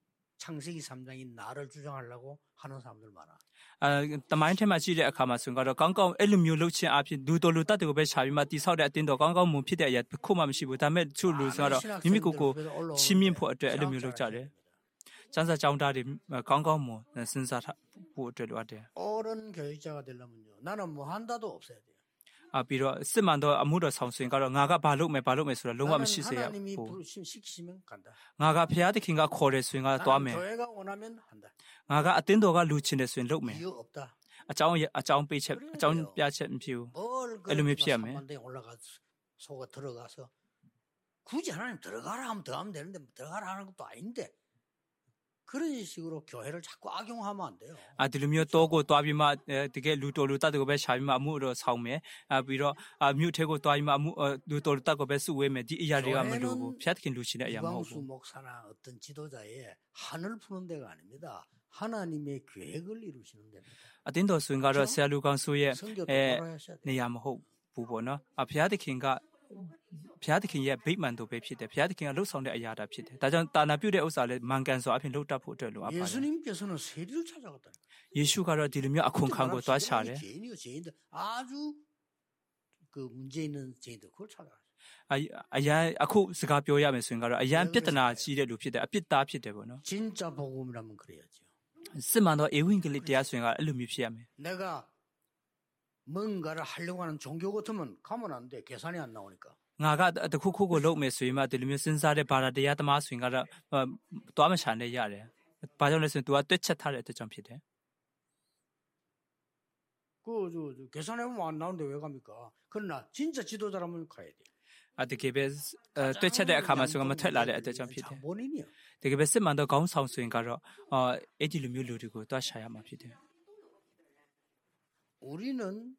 창세기 삼 장이 나를 주장하려고 하는 사람들 많아. အဲတမိုင်းထဲမှာကြည့်တဲ့အခါမှာဆိုရင်ကတော့ကောင်းကောင်းအဲ့လိုမျိုးလှုပ်ခြင်းအဖြစ်လူတော်လူတတ်တွေကိုပဲရှာပြီးမှတိဆောက်တဲ့အတင်းတော်ကောင်းကောင်းမွန်ဖြစ်တဲ့အရာတစ်ခုမှမရှိဘူးဒါပေမဲ့သူ့လူဆိုတော့မိမိကိုယ်ကိုချီးမြှင့်ဖို့အတွက်အဲ့လိုမျိုးလုပ်ကြတယ်ကျမ်းစာကြောင်းသားတွေကောင်းကောင်းမွန်စဉ်းစားဖို့အတွက်လိုအပ်တယ် 옳은 교육자가 되려면요. 나는 뭐 한다도 없어야 돼요. အပြီးတော့စစ်မှန်တော့အမှုတော်ဆောင်ဆိုရင်ကတော့ငါကဘာလုပ်မယ်ဘာလုပ်မယ်ဆိုတော့လုံးဝ 나는 မရှိစေရ 하나님이 ဘူး 부르심 시키시면 간다. ငါကဖျားသခင်ကခေါ်တယ်ဆိုရင်ကသွားမယ် 나는 교회가 원하면 한다. ငါကအတင်းတော်ကလူချင်းတယ်ဆိုရင်လုပ်မယ် 이유 없다. အကြောင်းအကြောင်းပေးချက်အကြောင်းပြချက်မဖြစ်ဘူး 뭘 엘루미 그렇게 피하면. 삼만대에 올라가 속아 들어가서 굳이 하나님 들어가라 하면 들어가면 되는데 들어가라 하는 것도 아닌데 그런 식으로 교회를 자꾸 악용하면 안 돼요. အဒီလိုမျိုးတော့ကိုတွားပြီးမှတကယ်လူတော်လူတတ်တွေကိုပဲရှာပြီးမှအမှုတော့ဆောင်မယ်အပြီးတော့မြို့ထဲကိုတွားပြီးမှအမှုလူတော်လူတတ်ကိုပဲစုဝေးမယ်ဒီအရာတွေကမလိုဘူးဖျက်ခင်လူချင်းတဲ့အရာမဟုတ် 이광수 ဘူး 목사나 어떤 지도자의 한을 푸는 데가 아닙니다. 하나님의 계획을 이루시는 데입니다. အတင်းတော်ဆိုရင်ကတော့ဆရာလူကောင်ဆိုရဲ့ 성교 အဲ 똑바로 하셔야 돼요. နေရာမဟုတ်ဘူးပေါ့နော်အဖျားသခင်ကဖျားသခင်ရဲ့ဗိမာန်တို့ပဲဖြစ်တယ်ဖျားသခင်ကလှုပ်ဆောင်တဲ့အရာတာဖြစ်တယ်ဒါကြောင့်တာနာပြုတဲ့ဥစ္စာလည်းမန်ကန်စွာအဖြစ်လှုပ်တတ်ဖို့အတွက်လိုအပ်ပါတယ် 예수님께서는 세리를 찾아갔다니까. ယေရှုကတော့ဒီလိုမျိုးအခွန်ခံကိုတွားရှာတယ် 죄인이요 죄인들 아주 그 문제 있는 죄인들 그걸 찾아갔어요. အအရန်အခုစကားပြောရမယ်ဆိုရင်ကတော့အရန်ပြဿနာကြီးတဲ့လူဖြစ်တယ်အပြစ်သားဖြစ်တယ်ပေါ့နော် 진짜 복음이라면 그래야죠. စစ်မှန်သောဧဝံဂေလိတရားဆိုရင်ကအဲ့လိုမျိုးဖြစ်ရမယ် 내가 뭔가를 하려고 하는 종교 같으면 가면 안 돼. 계산이 안 나오니까. ငါကတခုခုကိုလုပ်မယ်ဆိုရင်မှဒီလိုမျိုးစဉ်းစားတဲ့ဘာသာတရားသမားဆိုရင်ကတော့တွားမချန်နဲ့ရတယ်ဘာကြောင့်လဲဆိုရင် तू ကတွက်ချက်ထားတဲ့အတွက်ကြောင့်ဖြစ်တယ် 그, 저, 저, 계산해보면 안 나오는데 왜 갑니까? 그러나 진짜 지도자라면 가야 돼요. အတကယ်ပဲတွက်ချက်တဲ့အခါမှာဆိုရင်မထွက်လာတဲ့အတွက်ကြောင့်ဖြစ်တယ် 본인이요. တကယ်ပဲစစ်မှန်သောခေါင်းဆောင်ဆိုရင်ကတော့အဲ့ဒီလိုမျိုးလူတွေကိုတွားရှာရမှာဖြစ်တယ် 우리는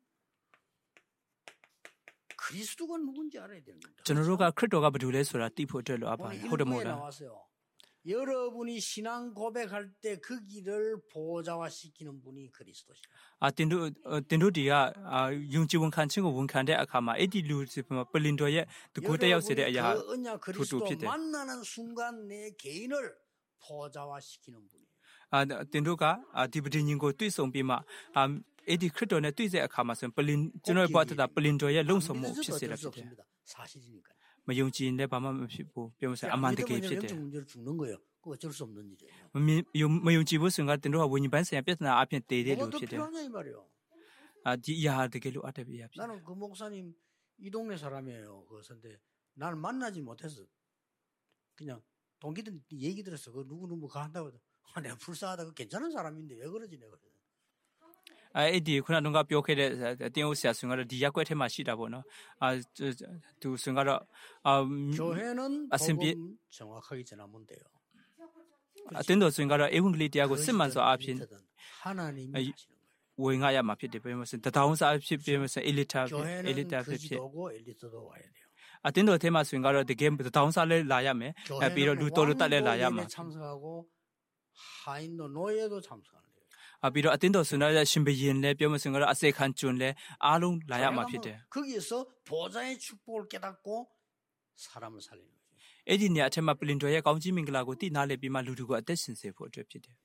그리스도가 누군지 알아야 되는 겁니다. ကျွန်တော်တို့ကခရစ်တော်ကဘာလို့လဲဆိုတာသိဖို့အတွက်လိုအပ်ပါတ 오늘 ယ်ဟုတ်တယ်မို့ 일부에 လား 나왔어요. 여러분이 신앙 고백할 때 그 길을 보좌화시키는 분이 그리스도시다. အတင်တို့တင်တို့ဒီကယုံကြည်ဝန်ခံခြင်းကိုဝန်ခံတဲ့အခါမှာအဲ့ဒီလူစီပလင်တော်ရဲ့တကူတက်ရောက်စေတဲ့အရာ 그 언약 그리스도 만나는 순간 내 개인을 보좌화시키는 분이에요. အတင်တို့ကဒီပဒင်းကိုတွေ့ဆုံပြီးမှအဲ့ဒီခရစ်တော်နဲ့တွေ့တဲ့အခါမှာဆိုရင်ပလင်ကျွန်တော်ဘဝတတာပလင်တော်ရဲ့လုံဆောင်မှုဖြစ်စေတာဖြစ်တယ် 사실이니까. မယုံကြည်ရင်လည်းဘာမှမဖြစ်ဘူးပြောမစအမှန်တကယ်ဖြစ်တယ် 영적 문제로 죽는 거예요. 그거 어쩔 수 없는 일이에요. မယုံမယုံကြည်ဘူးဆိုရင်ကတင်တို့ကဝိညာဉ်ပိုင်းဆိုင်ရာပြဿနာအဖြစ်တည်တဲ့လူ 그것도 ဖြစ်တယ် 필요하냐 이 말이에요. အဒီအရာတကယ်လို့အပ်တဲ့ပြရဖြစ်တယ် 나는 그 목사님 이 동네 사람이에요. 그런데 날 만나지 못해서 그냥 동기들 얘기 들었어. 그 누구 누구 가 한다고 해도 아, 내가 불쌍하다. 그 괜찮은 사람인데 왜 그러지 내가. အဲ့ဒီခုနကပြောခဲ့တဲ့အတင်းဦးဆရာဆိုရင်ကတော့ဒီရက်ွက်ထဲမှာရှိတာပေါ့နော်အာသူဆိုရင်ကတော့အာ 교회는 아셈비- 복음 정확하게 전하면 돼요. အတင်းတော်ဆိုရင်ကတော့ဧဝံဂေလိတရားကိုစစ်မှန်စွာအဖြစ် 하나님이 아이, 하시는 거예요. ဝင်ငါရမှာဖြစ်တယ်ပြောမစတထောင်စာအဖြစ်ပြောမစအီလီတာအီလီ 교회는 တာဖြစ်ဖြစ် 거지도고 엘리트도 와야 돼요. အတင်းတော်ထဲမှာဆိုရင်ကတော့တကယ်တထောင်စာလဲလာရမယ်အဲပြီးတော့လူတော်လူတက်လဲလာရမှာ 왕도 예배 참석하고 하인도 노예도 참석하는 거예요. အပြီးတော့အတင်းတော်ဆိုရင်ရှင်ဘရင်လဲပြောမစင်ကတော့အစေခံကျွန်းလဲအားလုံးလာရမှာဖြစ်တယ် 거기에서 보좌의 축복을 깨닫고 사람을 살리는 거죠. အဲ့ဒီနေရာအထက်မှာပလင်တော်ရဲ့ကောင်းကြီးမင်္ဂလာကိုတိနားလည်ပြီးမှလူတို့ကအသက်ရှင်စေဖို့အတွက်ဖြစ်တယ်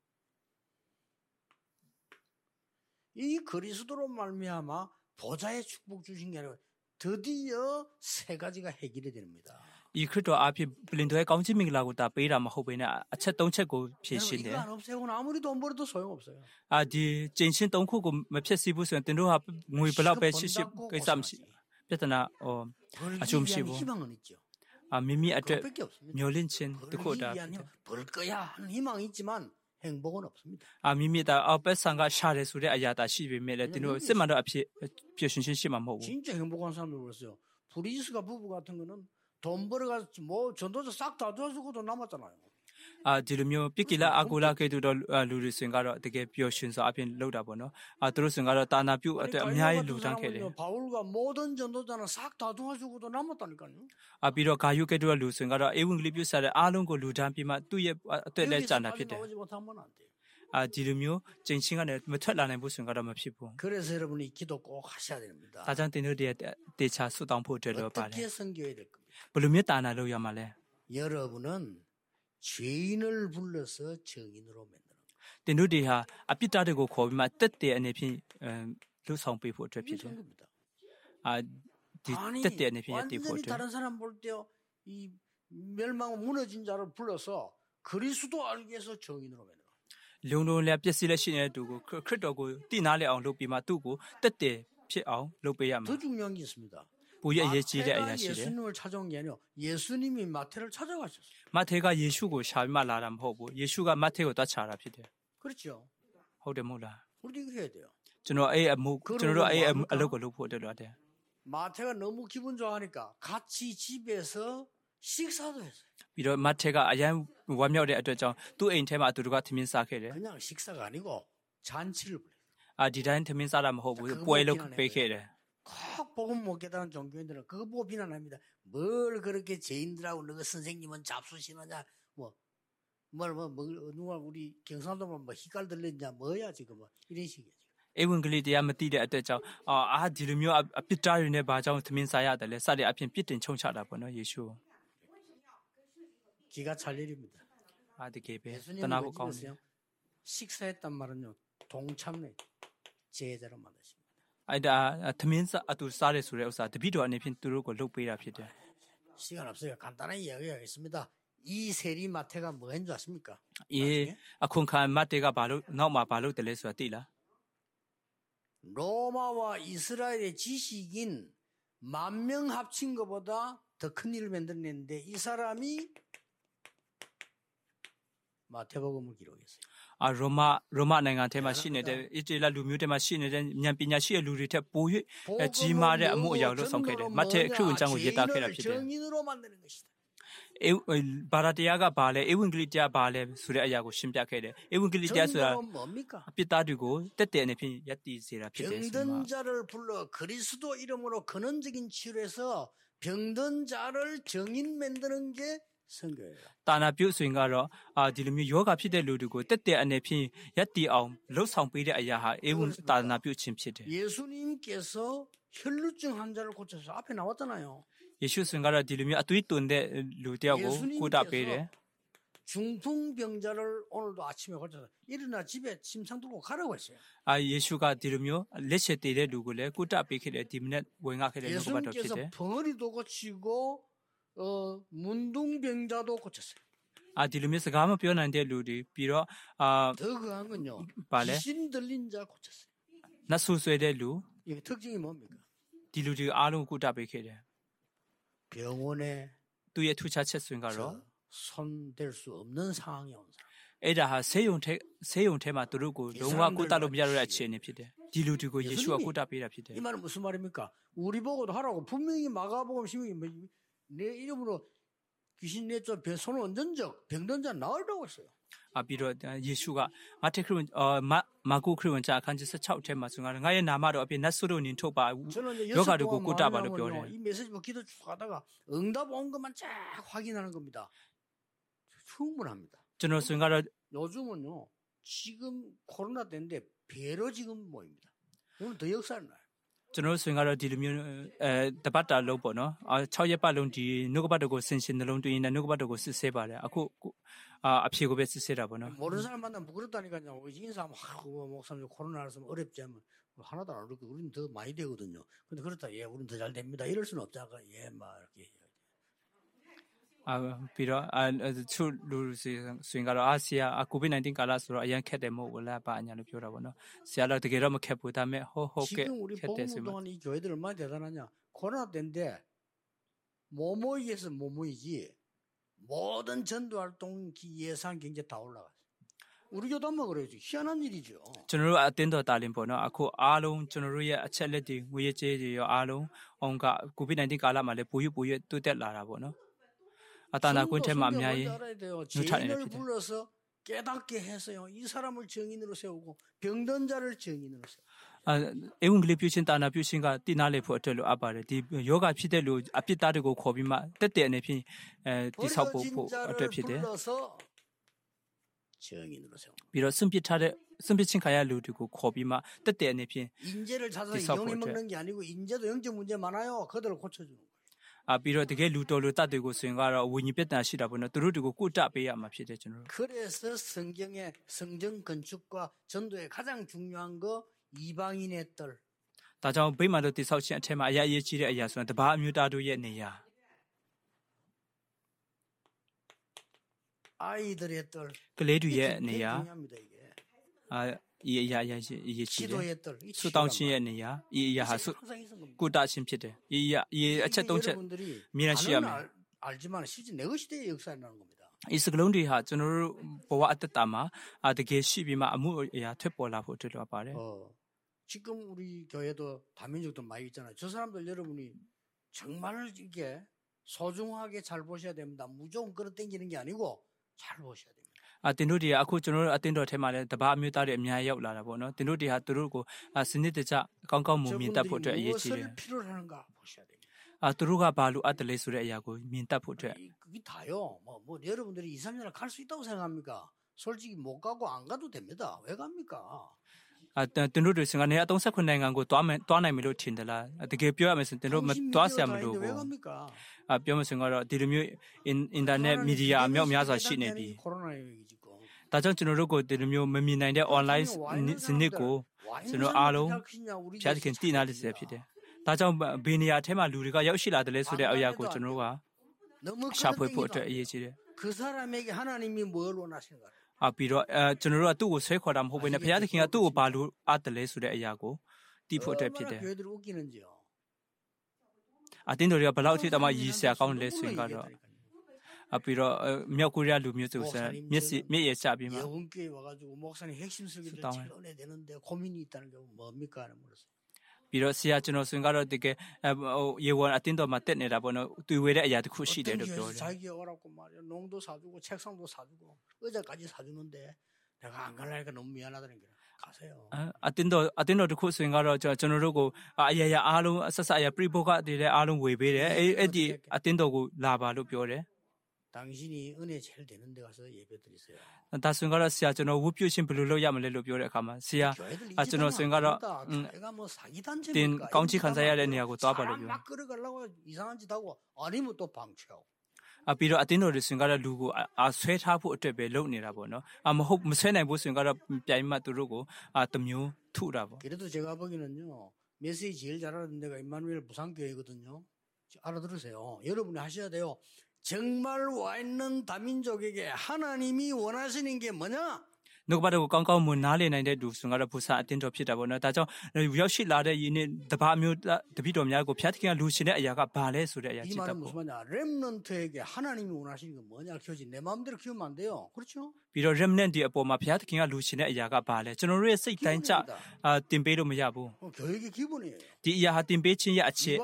이 그리스도로 말미암아 보좌의 축복 주신 게 아니라 드디어 세 가지가 해결이 됩니다. ဤခရစ်တော်အဖြစ်ပလင်တော်ရဲ့ကောင်းကြီးမင်္ဂလာကိုတာပေးတာမဟုတ်ဘဲနဲ့အချက်၃ချက်ကိုဖြည့်ရှင်းတယ် 이거 안 없애고는 아무리 돈 벌어도 소용없어요. အာဒီကျင့်ချင်း၃ခုကိုမဖြစ်စီဘူးဆိုရင်တင်တို့ဟာငွေဘလောက်ပဲရှိရှိကိစ္စမရှိပြဿနာဟော 벌기 아, 좀 위한 쉬고. 희망은 있죠. အာမိမိအတွက် 그것밖에 없습니다. မျောလင့်ခြင်းတစ်ခု 벌기 တာ 위한 희망, 벌 거야 하는 희망이 있지만 행복은 없습니다. အာမိမိတာအောက်ဘက်ဆန်ကရှာတယ်ဆိုတဲ့အရာတာရှိပေမဲ့လည်းတင်တို့စစ်မှန်တော့အဖြစ်ပြည့်ရှင်ရှင်းရှိမှာမဟုတ်ဘူး 진짜 행복한 사람들 그랬어요. 브리스가 부부 같은 거는 돈 벌어가지고 뭐 전도자 싹 다 도와주고도 남았잖아요. အာဒီလိုမျိုးပြစ်ကီလာအာကိုလာကေတူတော့လူတွေဆိုရင်ကတော့တကယ်ပျော်ရွှင်စွာအဖြစ်လောက်တာပေါ့နော်အာသူတို့ဆိုရင်ကတော့တာနာပြုတ်အတွက်အများကြီးလူတန်းခဲ့တယ် 바울과 모든 전도자는 싹 다 도와주고도 남았다니까요. အာပြီးတော့ဂါယုကေတူကလူဆိုရင်ကတော့ဧဝံဂေလိပြုစားတဲ့အားလုံးကိုလူတန်းပြီးမှသူ့ရဲ့အတွက်လည်းကြာနာဖြစ်တယ် 나오지 못하면 안 돼요. အာဒီလိုမျိုးကျင့်ချင်းကနေမထွက်လာနိုင်ဘူးဆိုရင်ကတော့မဖြစ်ဘူး 그래서 여러분이 기도 꼭 하셔야 됩니다. ဒါကြောင့်တင်တို့ရဲ့တေချာဆုတောင်းဖို့အတွက်လိုပါတယ် 어떻게 섬겨야 될 겁니다. ဘယ်လိုမျိုးတာနာလို့ရမှာလဲ 여러분은 죄인을 불러서 정인으로 만드는 거예요. တင်တို့တွေဟာအပြစ်သားတွေကိုခေါ်ပြီးမှတက်တဲ့အနေဖြင့်လှုပ်ဆောင်ပေးဖို့အတွက်ဖြစ်တယ် 겁니다. 아, 디, 아니 때အနေဖြင့်ရတည်ဖို့ 완전히 အတွက် 다른 사람 볼 때요 이 멸망 무너진 자를 불러서 그리스도 알기 위해서 정인으로 만들어. လုံလုံလည်းပျက်စီးလက်ရှိနေတဲ့သူကိုခရစ်တော်ကိုတည်နာလဲအောင်လုပ်ပြီးမှသူ့ကိုတက်တယ်ဖြစ်အောင်လုပ်ပေးရမှာ 더 중요한 게 있습니다. ပိုရအရေးကြီးတဲ့အရာ 마태가 ရှိတယ် 예수님을 찾아온 게 아니라 예수님이 마태를 찾아가셨어요. မထေကယေရှုကိုရှာပြီးမှလာတာမဟုတ်ဘူးယေရှုကမထေကိုတွားချတာဖြစ်တယ် 그렇죠. ဟုတ်တယ်မဟုတ်လား 우리도 이거 해야 돼요. ကျွန်တော်အဲ့အမှုကျွန်တော်တို့အဲ့အလုပ်ကိုလုပ်ဖို့အတွက်လိုတယ် 마태가 너무 기분 좋아하니까 같이 집에서 식사도 했어요. ပြီးတော့မထေကအရန်ဝမ်းမြောက်တဲ့အတွက်ကြောင့်သူ့အိမ်ထဲမှာအတူတူကသမင်းစားခဲ့တယ် 그냥 식사가 아니고 잔치를 불러요. အာဒီတိုင်းသမင်းစားတာမဟုတ်ဘူးပွဲလုပ်ပေးခဲ့တယ် 꼭 복음 못 깨달은 종교인들은 그거 보고 비난합니다. 뭘 그렇게 죄인들하고 너가 선생님은 잡수시느냐 뭐뭘뭐 뭐, 누가 우리 경상도만 뭐 희깔 들렸냐 뭐야 지금 뭐 이런 식이에요. ဧဝံဂေလိတရားမသိတဲ့အတွက်ကြောင့်အာအာဒီလိုမျိုးအပြစ်တားတွေနဲ့ဘာကြောင့်သမင်းစားရတယ်လဲစတဲ့အပြင်ပြစ်တင်ချုံချတာပေါ့နော်ယေရှု 기가 찰 일입니다. အာတကယ်ပဲတ 예수님이 နာဖို့ကောင်းတယ် 식사했단 말은요 동참내 제자로 만드십니다. အဲ့ဒါသမင်းစားအတူစားတယ်ဆိုတဲ့ဥစ္စာတပိတော်အနေဖြင့်သူတို့ကိုလုပ်ပေးတာဖြစ်တယ် 시간 없어요. 간단하게 이야기하겠습니다. 이 세리 마태가 뭐 했는 줄 아십니까? အေးအခုခါမတ်တေကဘာလို့နောက်မှာဘာလို့တယ်လဲဆိုတာသိလား 로마와 이스라엘의 지식인 만 명 합친 것보다 더 큰 일을 만들어냈는데 이 사람이 마태복음을 기록했어요. အာရိုမာရိုမာနိုင်ငံထဲမှာရှိနေတဲ့အစ်တေလလူမျိုးတွေမှာရှိနေတဲ့ဉာဏ်ပညာရှိတဲ့လူတွေထက်ပို၍ကြီးမားတဲ့အမှုအရာလို့ဆောင်ခဲ့တယ်မတ်တဲ့ခရစ်ဝင်ကျမ်းကိုရေးသားခဲ့တာဖြစ်တယ် 정인으로 만드는 것이다. ဘာသာတရားကဘာလဲဧဝံဂေလိတရားဘာလဲဆိုတဲ့အရာကိုရှင်းပြခဲ့တယ်ဧဝံဂေလိတရားဆိုတာ 정인은 뭡니까? အပြစ်သားတွေကိုတက်တဲ့အနေဖြင့်ယက်တည်စေတာဖြစ်တယ်ဆိုမှာ 병든 자를 불러 그리스도 이름으로 근원적인 치료에서 병든 자를 정인 만드는 게 선교예요. တာနာပြုဆိုရင်ကတော့အာဒီလိုမျိုးယောဂဖြစ်တဲ့လူတွေကိုတက်တဲ့အနေဖြင့်ယက်တည်အောင်လှုပ်ဆောင်ပေးတဲ့အရာဟာဧဝံတာနာပြုခြင်းဖြစ်တယ် 예수님께서 혈루증 환자를 고쳐서 앞에 나왔잖아요. ယေရှုဆိုရင်ကတော့ဒီလိုမျိုးအသွေးတွန်တဲ့လူတယောက်ကိုကိုတာပေးတယ် 중풍병자를 오늘도 아침에 고쳐서 일어나 집에 침상 들고 가라고 했어요. အာယေရှုကဒီလိုမျိုးလက်ချက်တည်တဲ့လူကိုလည်းကိုတာပေးခဲ့တယ်ဒီမနေ့ဝင်ငါခဲ့တဲ့လူကဘာတော့ဖြစ်တယ် 예수님께서 벙어리도 고치고 어, 문둥병자도 고쳤어요. အာဒီလိုမျိုးစကားမပြောနိုင်တဲ့လူတွေပြီးတော့အာ 더 그한 건요. 발레? 귀신 들린 자 고쳤어요. နတ်ဆူဆွဲတဲ့လူ 이게 특징이 뭡니까? ဒီလူတွေအားလုံးကိုတာပေးခဲ့တယ် 병원에 သူရဲ့ထူးခြားချက်ဆိုရင်ကတော့ 손댈 수 없는 상황에 온 사람. အဲ့ဒါဟာဆေးရုံထဲဆေးရုံထဲမှာသူတို့ကိုလုံးဝကိုတာလို့မရတော့တဲ့အခြေအနေဖြစ်တယ်ဒီလူတွေကိုယေရှုကကိုတာပေးတာဖြစ်တယ် 이 말은 무슨 말입니까? 우리 보고도 하라고 분명히 마가복음 십육이 내 이름으로 귀신 내쫓 손을 얹은 적 병든 자 나으라고 했어요. အာပြီးတော့ယေရှုကမထေခရစ်ဝင်အာမာကုခရစ်ဝင်ကျအခန်းကြီး십육ထဲမှာဆိုရင်ငါရဲ့နာမတော်အပြင်နတ်ဆုတို့နင်ထုတ်ပါ 저는 이제 ယောဂ 여섯 တွေကို 번 ကိုတာပါလို့ပြောတယ် 이 메시지 뭐 기도 쭉 하다가 응답 온 것만 쫙 확인하는 겁니다. 충분합니다. ကျွန်တော်ဆိုရင်ကတော့ 요즘은요 지금 코로나 때인데 배로 지금 모입니다. 오늘 더 역사를 나요. ကျွန်တော်ဆိုရင်ကတော့ဒီလိုမျိုးအဲတပတ်တာလုံးပေါ့နော်အာ၆ရက်ပတ်လုံးဒီနှုတ်ကပတ်တော်ကိုဆင်ရှင်နှလုံးသွင်းနေနှုတ်ကပတ်တော်ကိုစစ်ဆေးပါတယ်အခုအာအဖြေကိုပဲစစ်ဆေးတာပေါ့နော် 모르는 사람 만나면 부끄럽다니까요. 인사하면 하고 목사님 코로나라서 어렵지 않으면 하나도 안 어렵고 우리는 더 많이 되거든요. 근데 그렇다 예 우리는 더 잘 됩니다. 이럴 수는 없잖아. 예막 이렇게 အာပြီးတော့အာသူလူစီဆိုရင်ကတော့အာဆီယာကိုဗစ်-19 ကာလဆိုတော့အရင်ခက်တယ်မဟုတ်ဘူးလားပါညာလို့ပြောတာပေါ့နော်ဆရာတော့တကယ်တော့မခက်ဘူးဒါပေမဲ့ဟုတ်ဟုတ်ကဲ့ 지금 우리 ခက်တယ်ဆိုမှ 복음동안 이 교회들 얼마나 대단하냐. 코로나 때인데 뭐 모이겠어 뭐 모이지. 모든 전도 활동 예산 경제 다 올라갔어. 우리 교도 한번 그래야지. 희한한 일이죠. ကျွန်တော်တို့အတင်းတော်တာလင်ပေါ့နော်အခုအားလုံးကျွန်တော်တို့ရဲ့အချက်လက်တွေငွေကြေးတွေရောအားလုံးအောင်ကကိုဗစ်-19 ကာလမှာလည်းပိုရပိုရတိုးတက်လာတာပေါ့နော်အတနာကွင်းထဲမှာအများကြီး 죄인을 불러서 깨닫게 해서요. 이 사람을 정인으로 세우고 병든 자를 정인으로 세우고. အဲဧဝံဂေလိပြုခြင်းတာနာပြုခြင်းကတိနာလေဖို့အတွက်လိုအပ်ပါတယ်ဒီယောဂဖြစ်တဲ့လူအပြစ်သားတွေကိုခေါ်ပြီးမှတက်တဲ့အနေဖြင့်အဲတိဆောက်ဖို့ဖို့အတွက်ဖြစ်တယ် 불러서 정인으로 세우고. ပြီးတော့စွန့်ပစ်ထားတဲ့စွန့်ပစ်ခြင်းခါရလူတွေကိုခေါ်ပြီးမှတက်တဲ့အနေဖြင့် 인재를 찾아서 디사포트. 이용해 먹는 게 아니고 인재도 영적 문제 많아요. 그들을 고쳐주는 거예요. 아 비록 되게 루돌로 따되고 수행가라 원이 뺐다 시라보나 들어두고 꾸다 빼야 마피데 저는. 그래서 성경의 성전 건축과 전도의 가장 중요한 거 이방인의 뜰. 다정 베마도 티사오신 테마 아야 예지의 아야선 다바 뮤다도의 내야. 아이들의 뜰. 그레두의 내야. 중요합니다 이게. 아 이야야 예지의. 기도의 뜰. 수당신의 내야. 이야하 수 꾸다신 피데. 이야 이 아차 동체 미나시야메. 알지만 실제 내 시대의 역사라는 겁니다. 이스글론디하 저는 보아 아따따마 아드게 시비마 아무야 퇴보라고 들어봐래. 어. 지금 우리 교회도 다민족도 많이 있잖아요. 저 사람들 여러분이 정말 이게 소중하게 잘 보셔야 됩니다. 무조건 끌어당기는 게 아니고 잘 보셔야 됩니다. 아, 딘도디 아쿠 저는 아딘도 테마레 다바 뮤다리 뮤야ရောက်လာတာ 보노. 딘도디하 두루고 아 스니드자 깡깡 무민다 포트 예지래. 무엇을 필요로 하는가 보셔야 됩니다. 아, 두루가 발루 아들레 소리 아야고 민다 포트. 그게 다요. 뭐, 뭐 여러분들이 이, 삼 년을 갈 수 있다고 생각합니까? 솔직히 못 가고 안 가도 됩니다. 왜 갑니까? 아, 딘도디 생각에 아 삼십구 년간고 또하면 또하나미로 튄들라. 되게 표하면서 딘도 또하시야미로. 왜 갑니까? 아, 표면서 거 디르뮤 인터넷 미디어 몇 몇서 시네비. 코로나 얘기지. 다정 저노르고 디르뮤 메미나인데 온라인 스니고 저노 알로 피아드킨 띠나리스 피데. 다정 베니아 테마 루리가 역시라들레 소리 아야고 저노가 샤포이 포트 예지래. 그 사람에게 하나님이 뭘 원하시는가? 아 비로 저노가 두고 쇠코람 호베나 피아드킨가 두고 발루 아들레 소리 아야고 띠 포트 피데. 교회들 웃기는지요. 아 딘도리가 발라우티 다마 이시아 가운 레스인가로. 아 비로 미역국이야 루뮤즈우서 몇시 몇예 잡이마. 영교회 와가지고 목사님 핵심 설교를 채워내 되는데 고민이 있다는 게 뭡니까 하는 물었어. 비로 시아 저노 순가로 되게 예원 아틴도 맞대내라 보노 두외의 아야 듣고 시대로ပြော. 자기 오라고 말이야. 농도 사주고 책상도 사주고 의자까지 사주는데 내가 안 갈라니까 너무 미안하다는 게. 가세요. 아틴도 아틴도 듣고 순가로 저 저노로고 아야야 아롱 사사야 프리보가 되래 아롱 외베래 에디 아틴도고 라바로ပြောတယ်. 당신이 은혜 제일 되는 데 가서 예배 드리세요. 다 순가로 시아 저노 우표신 블루로 야말레로ပြောတဲ့အခါမှာ 시아 아 저노 순가로 내가 뭐 사기 단체 딘 강치 간사야래니하고 또 아발로ပြော. 막 끌어가려고 이상한 짓 하고 아니면 또 방치하고. 아 비로 아틴도르 순가로 루고 아 쇠타ဖို့အတွက်ပဲလုပ်နေတာပေါ့နော်. 아 뭐ဟုတ်မဆွဲနိုင်ဘူးဆိုရင်ကတော့ပြိုင်မှသူတို့ကို아တမျိုးထုတာပေါ့. 그래도 제가 보기에는요. 메시지 제일 잘하는 데가 임마누엘 부산교회거든요. 알아들으세요. 여러분이 하셔야 돼요. 정말 와 있는 다민족에게 하나님이 원하시는 게 뭐냐? 누구봐도 깡깡 문 나래 나인데 루순가로 부사 아틴도 피다 보나. 다저 역시 라데 이네 다바묘 드비도 냐고 피아티가 루시네 아야가 발레 소리 아야 이 말은 무슨 말이냐? 렘넌트에게 하나님이 원하시는 게 뭐냐? 교지 내 마음대로 키우면 안 돼요. 그렇죠? 비로 렘넌트 어포마 피아티가 루시네 아야가 발레. 저노의စိတ်တိုင်း 자 아, 띵베로 못 야부. 교육의 기본이에요. 디야 띵베친이 아치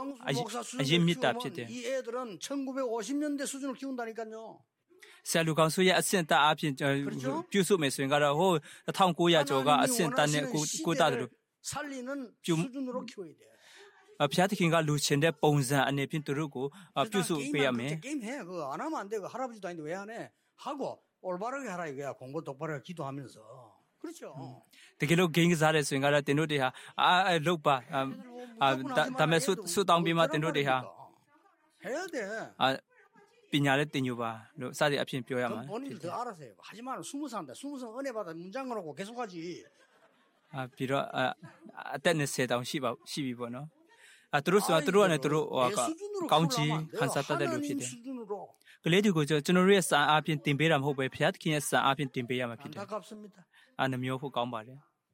아예미다 피데. 이 애들은 천구백오십 년대 수준을 키운다니까요. 셀루강수의 아센타 아핀 뷰수메 수행가라 호 천구백ကျော်가 아센타네 고다로 살리는 수준으로 키워야 돼. 아 피아티킨가 루첸의 본산 안에 핀도르고 뷰수 빼야매. 게임 해. 그거 안 하면 안 돼. 그 할아버지도 아닌데 왜 안 해? 하고 올바르게 하라 이거야. 공부 똑바로 해. 기도하면서. 그렇죠. 되게로 개인사를 수행가라 덴도데하 아 록바 아 다음에 수 수당비마 덴도데하 해야 돼. 아 비냐를 땡겨봐. 사리 앞에 표야만. 본인이 더 알아서 해. 하지만 스무 살인데 스무 살 은혜 받아 문장 걸고 계속하지. 아 비로 아 때는 세다운 시바 시비번호. 아 들었어. 들어와네 들어. 아까 강지 한사따대로 피데. 그래도 저 저너의 사 앞에 땡배람 호배 피아트킨의 사 앞에 땡배야만 피데. 안타깝습니다. 아 너무 가운 말이야.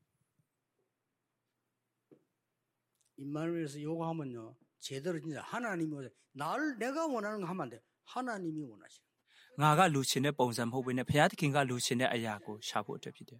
임마누엘에서 요구하면요. 제대로 진짜 하나님이 날 내가 원하는 거 하면 안 돼. 하나님이 원하시는 거. 나가 루친의 본산 호배네 피아트킨가 루친의 아야고 샤보 되피데.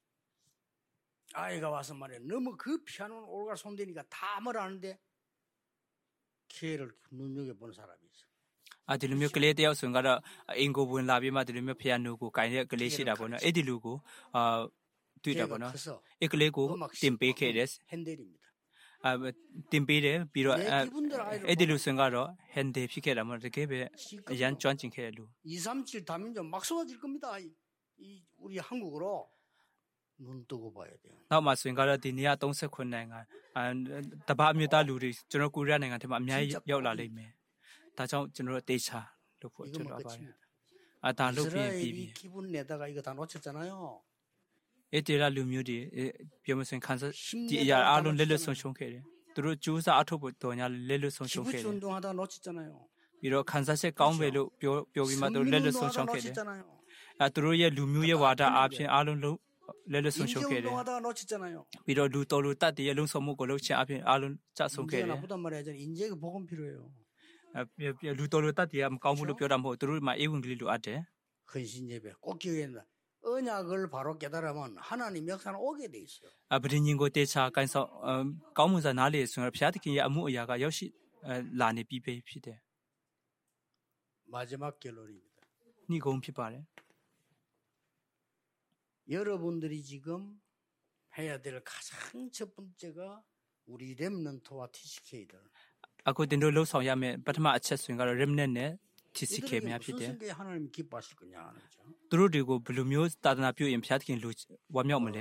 아이가 와서 말해. 너무 그 피아노는 올갈 손대니까 다 뭐라는데 기회를 눈여겨본 사람이 있어. 아, 들으며 클레 때요 순간에 인고분 라비마 들으며 피아노고 가이네 클레시다 보나 에디루고 아 뒤다 보나 이 클레고 템페케레스 핸델입니다. 아 템페레 비로 에디루 순간에 핸데 피케라면 이렇게 얀 쫀진케루 이삼칠 다민족 막 쏟아질 겁니다. 이 우리 한국으로 눈 뜨고 봐야 돼요. 나 맞습니다. 디니아 삼십구 년간 아 다바 뮤다 루리 저는 코리아နိုင်ငံထဲမှာအများကြီးရောက်လာလိမ့်မယ်. 다ကြောင့်ကျွန်တော်တို့တေချာလုပ်ဖို့ကျွန် 이것만 တော်ပါတယ် 끝입니다. အာဒါလုပ်ပြီးပြီးပြီ 이스라엘이 기분 내다가 이거 다 놓쳤잖아요. အဲ့ဒီလာလူမျိုးတွေပြောမစင်ခန်းစားဒီအ 힘내다가 ရာ 다 အားလုံးလက်လွတ် 놓쳤잖아요. ဆုံးရှုံးခဲ့တယ်သူတို့ကြိုးစားအထောက်ဖို့တော်ညာလက်လွတ်ဆုံးရှုံးခဲ့ 기부치 တယ် 운동하다가 놓쳤잖아요. ပြီးတော့ခန်းစားချက်ကောင်းပဲလို့ပြောပြောပြီးမှသူတို့လက်လွတ်ဆုံးရှုံး 성민 ခဲ့တယ် 운동하다가 놓쳤잖아요. အဲသူတို့ရဲ့လူမျိုးရဲ့ဝါဒအားဖြင့်အားလုံးလုံးလက်လွတ်ဆုံးရှုံး 인재 ခဲ့တယ် 운동하다가 놓쳤잖아요. ပြီးတော့လူတော်လူတတ်တည်းရဲ့လုံဆောင်မှုကိုလုပ်ချင်အပြင်အားလုံးကြဆုံးခဲ့ 인재가 တယ် 나쁘단 말이야. 저는 인재가 복음 필요해요. အဲလူတော်လူတတ်တည်းကမကောင်းဘူးလို့ပြောတာမဟုတ်သူတို့မှာအေဝံဂေလိလိုအပ်တယ် 헌신 예배 꼭 기억해야 된다. 언약을 바로 깨달으면 하나님 역사는 오게 돼 있어요. အပဒင်းကိုတေချာကိုင်းဆောင်ကောင်းမှုစားနားလေဆိုတော့ဘုရားသခင်ရဲ့အမှုအရာကရောက်ရှိလာနေပြီးပဲဖြစ်တယ် 마지막 결론입니다. နှိကုံးဖြစ်ပါတယ် 여러분들이 지금 해야 될 가장 첫 번째가 우리 렘넌트와 티씨케이들. အခုတင်တို့လှုပ်ဆောင်ရမယ့်ပထမအချက်ဆိုရင်ကတော့ remnant နဲ့ ที ซี เค 이들에게 များဖြစ် 무슨 တယ် 생각에 하나님 기뻐하실 거냐 하는 거죠. သူတို့တွေကိုဘယ်လိုမျိုးသာသနာပြုရင်ဘုရားသခင်လူဝမ်းမြောက်မလဲ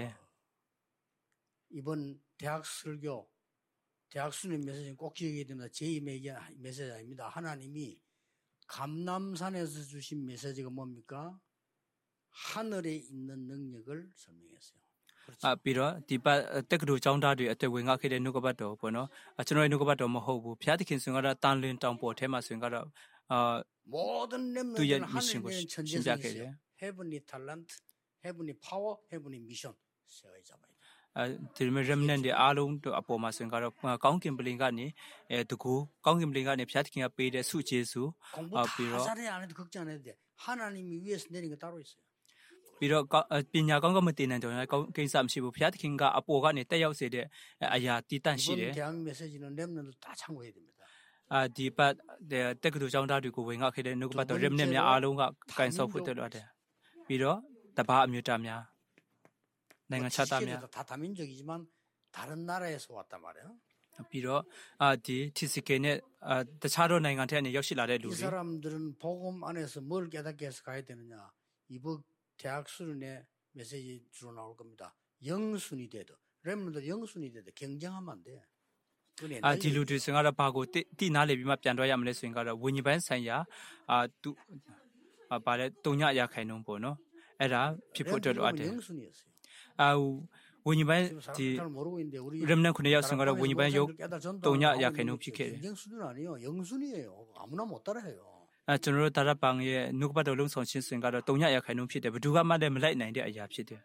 이번 대학 설교, 대학 수련 메시지는 꼭 기억해야 됩니다. 제 메시지 아닙니다. 하나님이 감남산에서 주신 메시지가 뭡니까? 하늘에 있는 능력을 설명했어요. အပြီးတော့ဒီပတ်တက္ကသိုလ်ကျောင်းသားတွေအသက်ဝင်ငါခဲ့တဲ့နှုတ်ကပတ်တော်ပေါ့နော်အကျွန်တော်ရဲ့နှုတ်ကပတ်တော်မဟုတ်ဘူးဘုရားသခင်ဆိုရင်ကတော့တန်လင်းတောင်ပေါ်ထဲမှာဆိုရင်ကတော့အာ 모든 뚜의 렘넌트는 하늘에 미션을 있는 신- 천재성이 신비하게 있어요. 돼요. 헤븐리 탤런트, 헤븐리 파워, 헤븐리 미션. 세가 잡아야 돼요. အဲဒီမဲ့ remnant တွေအားလုံးတို့အပေါ်မှာဆိုရင်ကတော့ကောင်းကင်ပလင်ကနေအဲတကူကောင်းကင်ပလင်ကနေဘုရားသခင်ကပေးတဲ့ဆုကျေးဇူး 공부 아, 다 비록- 잘해 안 해도 걱정 안 해도 돼. 하나님이 위에서 내린 거 따로 있어요. ပြီးတော့ပညာကောင်းကမတင်နိုင်ကြရင်ကောင်းကိစ္စမရှိဘူးဘုရားသခင်ကအပေါ်ကနေတက်ရောက်စေတဲ့အရာတည်တန့်ရှိတယ် 이번 대학 메시지는 렘넌트 다 참고해야 됩니다. အာဒီပတ်တက္ကသိုလ်ကျောင်းသားတွေကိုဝင်ငါခဲ့တဲ့နှုတ်ကပတ်တော် remnant များအားလုံးကကန်ဆောက်ဖို့တက်လို့တယ်ပြီးတော့တပါအမျိုးသားများနိုင်ငံခြားသားများ 다 다민족이지만 다른 나라에서 왔단 말이에요. ပြီးတော့အာဒီ ที ซี เค နဲ့အာတခြားသောနိုင်ငံတွေကနေရောက်ရှိလာတဲ့လူ 이 တွေ 사람들은 복음 안에서 뭘 깨닫게 해서 가야 되느냐. 이번 대학 수련의 메시지 주로 나올 겁니다. 영순이 돼도 렘넌트 영순이 돼도 경쟁하면 안 돼. 그건 အာ 옛날 ဒီလူတွေဆိုရင်ကတော့ဘာကိုတိနားလေပြီးမှပြန်တော့ရမလဲဆိုရင်ကတော့ဝิญဉ်ပိုင်းဆိုင်ရာအာသူအာဗါလဲတုံညရခိုင်နှုံးပေါ့နော်အဲ့ဒါဖြစ်ဖို့အတွက်လိုအပ်တယ် 렘넌트는 영순이었어요. အာဝิญဉ်ပိုင်း 지금 ဒီ 사람 잘 모르고 있는데 우리 remnant ခုနှစ်ယောက်ဆိုရင်ကတော့ဝิญဉ်ပိုင်းရုပ် တုံညရခိုင်နှုံးဖြစ်ခဲ့တယ် 경쟁 수준 아니에요. 영순이에요. 아무나 못 따라해요. အဲကျွန်တော်တို့တာရပန်ရဲ့နှုတ်ကပတ်တော်လုံးဆောင်ခြင်းဆိုရင်ကတော့တုံညရခိုင်နှုံးဖြစ်တယ်ဘယ်သူကမှလည်းမလိုက်နိုင်တဲ့အရာဖြစ်တယ်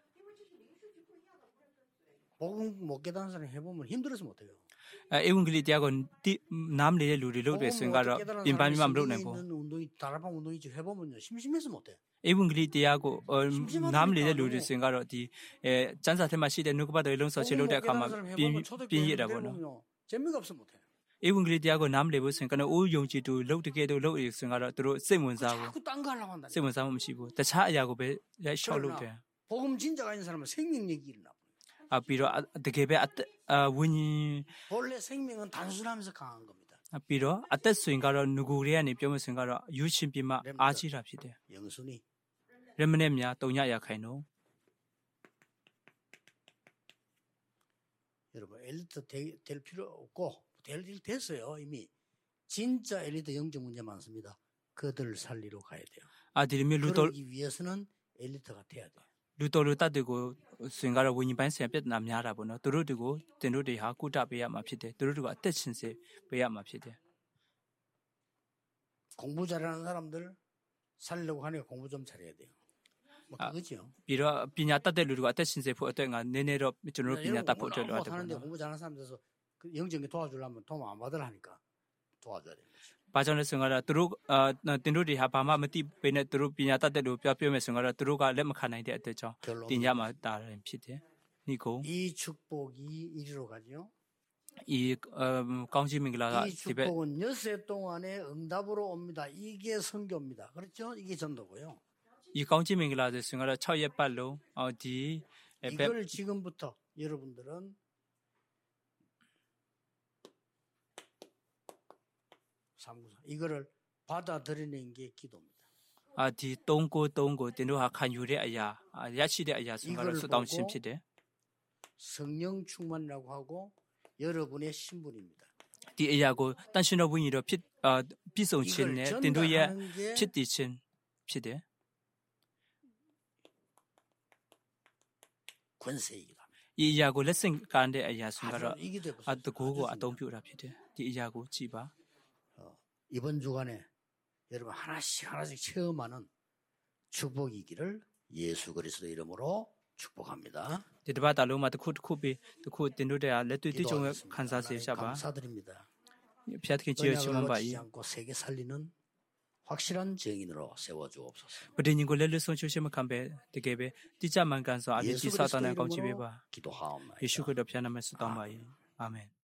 복음 못 깨닫는 사람 해보면 힘들어서 못해요. အဲဧဝံဂေလိတရားကိုတိနားမလည်တဲ့လူတွေလို့တယ်ဆိုရင်ကတော့ပြင်ပန်းပြီးမှမလုပ်နိုင်ဘူး 있는 운동이 다락방 운동이 지금 해보면요 심심해서 못해. ဧဝံဂေလိတရားကိုနားမလည်တဲ့လူတွေဆိုရင်ကတော့ဒီအဲစန်းစာထဲမှာရှိတဲ့နှုတ်ကပတ်တော်လုံးဆောင်ခြင်းလုပ်တဲ့အခါမှာပြင်းပြင်းရတာပေါ့နော် 재미가 없어 못해. ဧဝံဂေလိတရားကိုနားမလည်ဘူးဆိုရင်ကတော့အိုးယုံကြည်သူလှုပ်တကယ်တော့လှုပ်ရဆိုရင်ကတော့သူတို့စိတ်ဝင်စားဘူး 자꾸 딴 거 하려고 한다. စိတ်ဝင်စားမှုမရှိဘူးတခြားအရာကိုပဲလက်လျှောက်လုပ်တယ် 복음 진짜가 있는 사람은 생명력이 일어나. အပြီးတော့တကယ်ပဲအဝิญဉ် 본래 생명은 단순하면서 강한 겁니다. ပြီးတော့အသက်ဆိုရင်ကတော့ငကိုတွေကနေပြောမစင်ကတော့ယူရှင်ပြမအားကြီးတာဖြစ်တယ် 영순이. ရမနဲ့များတုံညရခိုင်တော့ 여러분 엘리트 되, 될 필요 없고 될 일 됐어요 이미. 진짜 엘리트 영적 문제 많습니다. 그들 살리러 가야 돼요. အာဒီလိုမျိုးလူတော် 그러기 위해서는 엘리트가 돼야 돼요. လူတော်လူတတ်တွေကိုဆိုရင်ကတော့ဝิญဉ်ပိုင်းဆိုင်ပြဿနာများတာပေါ့နော်သူတို့တွေကိုတင်တို့တွေဟာကုတပေးရမှာဖြစ်တယ်သူတို့ကအသက်ရှင်စေပေးရမှာဖြစ်တယ် 공부 잘하는 사람들 살려고 하니까 공부 좀 잘해야 돼요. 뭐 아, 그거죠. ပြီးတော့ပညာတတ်တဲ့လူတွေကအသက်ရှင်စေဖို့အတွက်ငါနည်းနည်းတော့ကျွန်တော်တို့ပညာတတ်ဖို့အတွက်လိုအပ်တယ်ပေါ့ 하는데 နော် 공부 잘하는 사람들에서 그 영적인 도와주려면 도움 안 받으라 하니까 도와줘야 되는 거죠. ဘာကြောင့်လဲဆိုတော့သူတို့အာတင်တို့တွေဟာဘာမှမသိပေနဲ့သူတို့ပညာတတ်တဲ့လူပြောပြောမယ်ဆိုတော့သူတို့ကလက်မခံနိုင်တဲ့အတွက်ကြောင့် 결론. တင်ကြမှာတာရင်ဖြစ်တယ်။ဒီကို 이 축복이 이리로 가죠. ဤကောင်းချီးမင်္ဂလာက 이 ဒီဘက် 축복은 여세 동안에 응답으로 옵니다. 이게 선교입니다. 그렇죠? 이게 전도고요. ဤကောင်းချီးမင်္ဂလာဆိုရင်ကတော့၆ရက်ပတ်လုံးအော်ဒီဘက် 이걸 지금부터 여러분들은 삼구사 이거를 받아들이는 게 기도입니다. အာဒီ၃ကို၃ကိုတင်တို့ဟာခံယူတဲ့အရာရရှိတဲ့အရာဆိုတော့ဆုတောင်းခြင်းဖြစ်တယ် 성령 충만이라고 하고 여러분의 신분입니다. ဒီအရာကိုတန်ရှင်တော်ဝိညာဉ်တော်ဖြစ်အာပြည့်စုံခြင်းနဲ့တင်တို့ရဲ့ဖြစ်တည်ခြင်းဖြစ်တယ် 권세이기도 합니다. 이 이야고 레슨 가는데 아야 순간으로 아 뜨고고 아동표라 피데 이 이야고 지바 어, 이번 주간에 여러분 하나씩 하나씩 체험하는 축복이기를 예수 그리스도 이름으로 축복합니다. 데드바 달로마 뜨쿠 뜨쿠비 뜨쿠 딘도데야 레뚜띠 종 간사세 샤바 감사드립니다. 피아트키 지어치만 바이 않고 세계 살리는 확실한 증인으로 세워 주옵소서. 버디닝고 렐르손 조심을 감베 되게베 띠자만 간서 아비지 사단을 감치베바 기도하옵나이다. 예수 그리스도 피아나메스 담바이 아멘.